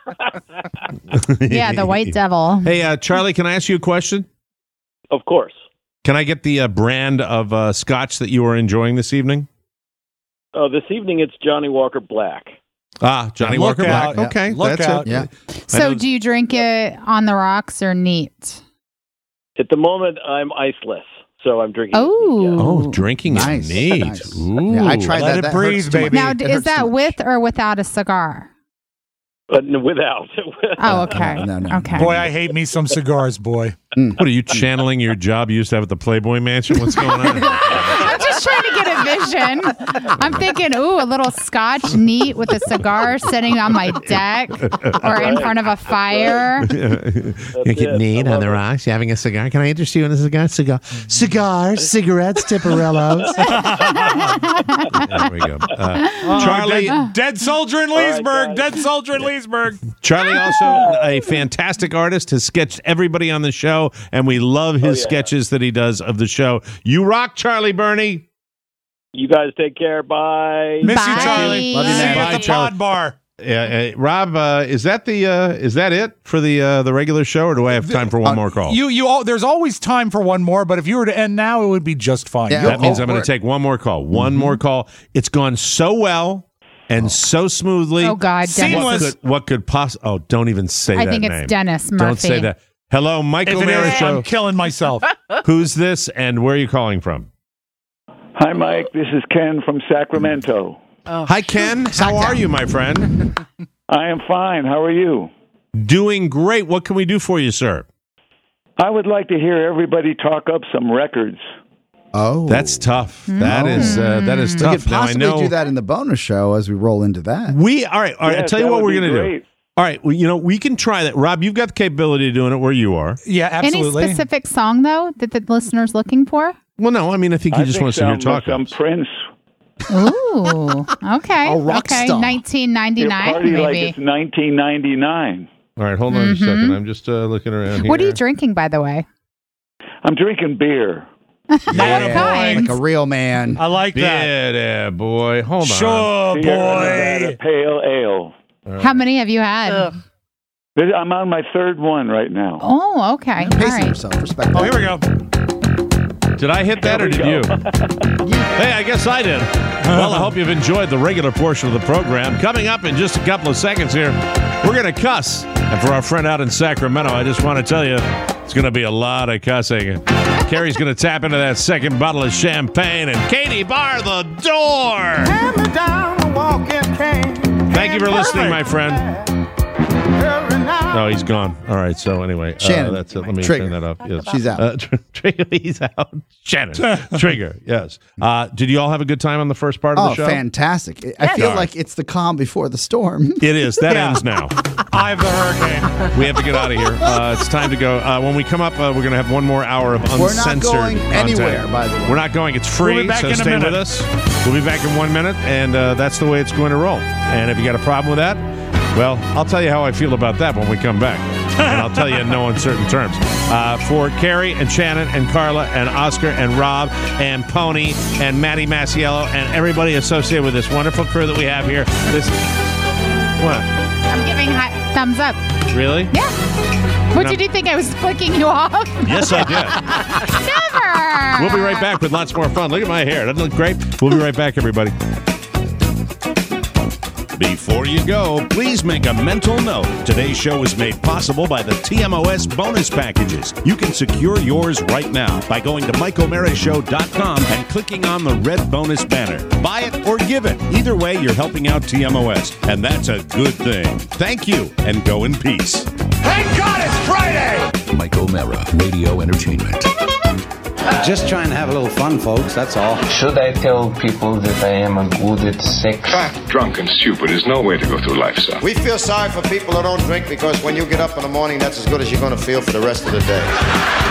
Yeah, the white devil. Hey, Charlie, can I ask you a question? Of course. Can I get the brand of scotch that you are enjoying this evening? This evening it's Johnny Walker Black. Ah, Johnny Look Walker out. Black. Okay, Look that's out. it. Yeah. So, do you drink it on the rocks or neat? At the moment, I'm iceless, so I'm drinking. Oh, drinking Nice. it neat. Nice. Ooh. Yeah, I tried Let that. it That breathe, hurts too much. baby. now It is hurts that too much. with or without a cigar? But without. Oh, okay. No. Okay. Boy, I hate me some cigars, boy. What are you channeling your job you used to have at the Playboy Mansion? What's going on? I'm just trying to get a vision. I'm thinking, ooh, a little scotch neat with a cigar sitting on my deck or in front of a fire. You get neat on the rocks. You having a cigar? Can I interest you in a cigar? Cigars, cigarettes, Tipperellos. There we go. Charlie, Dead soldier in Leesburg. Dead soldier in Leesburg. Charlie, also a fantastic artist, has sketched everybody on the show, and we love his sketches that he does of the show. You rock, Charlie Burney. You guys take care. Bye. Miss Bye. you, Charlie. Love you, See you man. at the Bye, Charlie. pod bar. Yeah, Rob, is that it for the regular show, or do I have time for one more call? There's always time for one more, but if you were to end now, it would be just fine. Yeah. That means I'm going to take one more call. One more call. It's gone so well and so smoothly. Oh, God, Dennis. What could possibly? Oh, don't even say that I think name. it's Dennis Murphy. Don't say that. Hello, Mike If it O'Mara is, Show. I'm killing myself. Who's this, and where are you calling from? Hi, Mike. This is Ken from Sacramento. Hi, Ken. How are you, my friend? I am fine. How are you? Doing great. What can we do for you, sir? I would like to hear everybody talk up some records. Oh, That's tough. That is we tough. could Now, I possibly know do that in the bonus show as we roll into that. all right. I'll Yes, tell you that what would we're be going to do. great. All right, well, we can try that. Rob, you've got the capability of doing it where you are. Yeah, absolutely. Any specific song, though, that the listener's looking for? Well, no, I mean, I think he just wants to hear talk. some Prince. Ooh, okay. A rock okay, star. 1999, Party maybe. like it's 1999. All right, hold on a second. I'm just looking around here. What are you drinking, by the way? I'm drinking beer. What kind? Like a real man. I like that. Yeah, boy. Hold on. Sure, A boy. pale ale. How many have you had? I'm on my third one right now. Oh, okay. All Pacing right. yourself. Respect Oh, that. here we go. Did I hit that or did you? Hey, I guess I did. Well, I hope you've enjoyed the regular portion of the program. Coming up in just a couple of seconds here, we're going to cuss. And for our friend out in Sacramento, I just want to tell you, it's going to be a lot of cussing. Carrie's going to tap into that second bottle of champagne, and Katie, bar the door. Hand me down a walking cane. Thank you for listening, my friend. No, he's gone. All right. So anyway, Shannon, that's it. Let me Trigger. turn that up. Yes. She's out. Trigger, he's out. Shannon, Trigger. Yes. Did you all have a good time on the first part of the show? Oh, fantastic! I feel like it's the calm before the storm. It is. That ends now. I have the hurricane. We have to get out of here. It's time to go. When we come up, we're going to have one more hour of uncensored We're not going content. anywhere, by the way. We're not going. It's free, We'll be back so in a stay minute. with us. We'll be back in 1 minute, and that's the way it's going to roll. And if you got a problem with that, well, I'll tell you how I feel about that when we come back. And I'll tell you in no uncertain terms. For Carrie and Shannon and Carla and Oscar and Rob and Pony and Maddie Masiello and everybody associated with this wonderful crew that we have here. What? I'm giving thumbs up. Really? Yeah. What did you think? I was flicking you off? Yes, I did. Never. We'll be right back with lots more fun. Look at my hair. Doesn't it look great? We'll be right back, everybody. Before you go, please make a mental note. Today's show is made possible by the TMOS bonus packages. You can secure yours right now by going to MikeO'MaraShow.com and clicking on the red bonus banner. Buy it or give it. Either way, you're helping out TMOS, and that's a good thing. Thank you, and go in peace. Thank God it's Friday! Mike O'Mara, Radio Entertainment. Just trying to have a little fun, folks, that's all. Should I tell people that I am good at sex? Fat, drunk, and stupid is no way to go through life, son. We feel sorry for people who don't drink because when you get up in the morning, that's as good as you're going to feel for the rest of the day.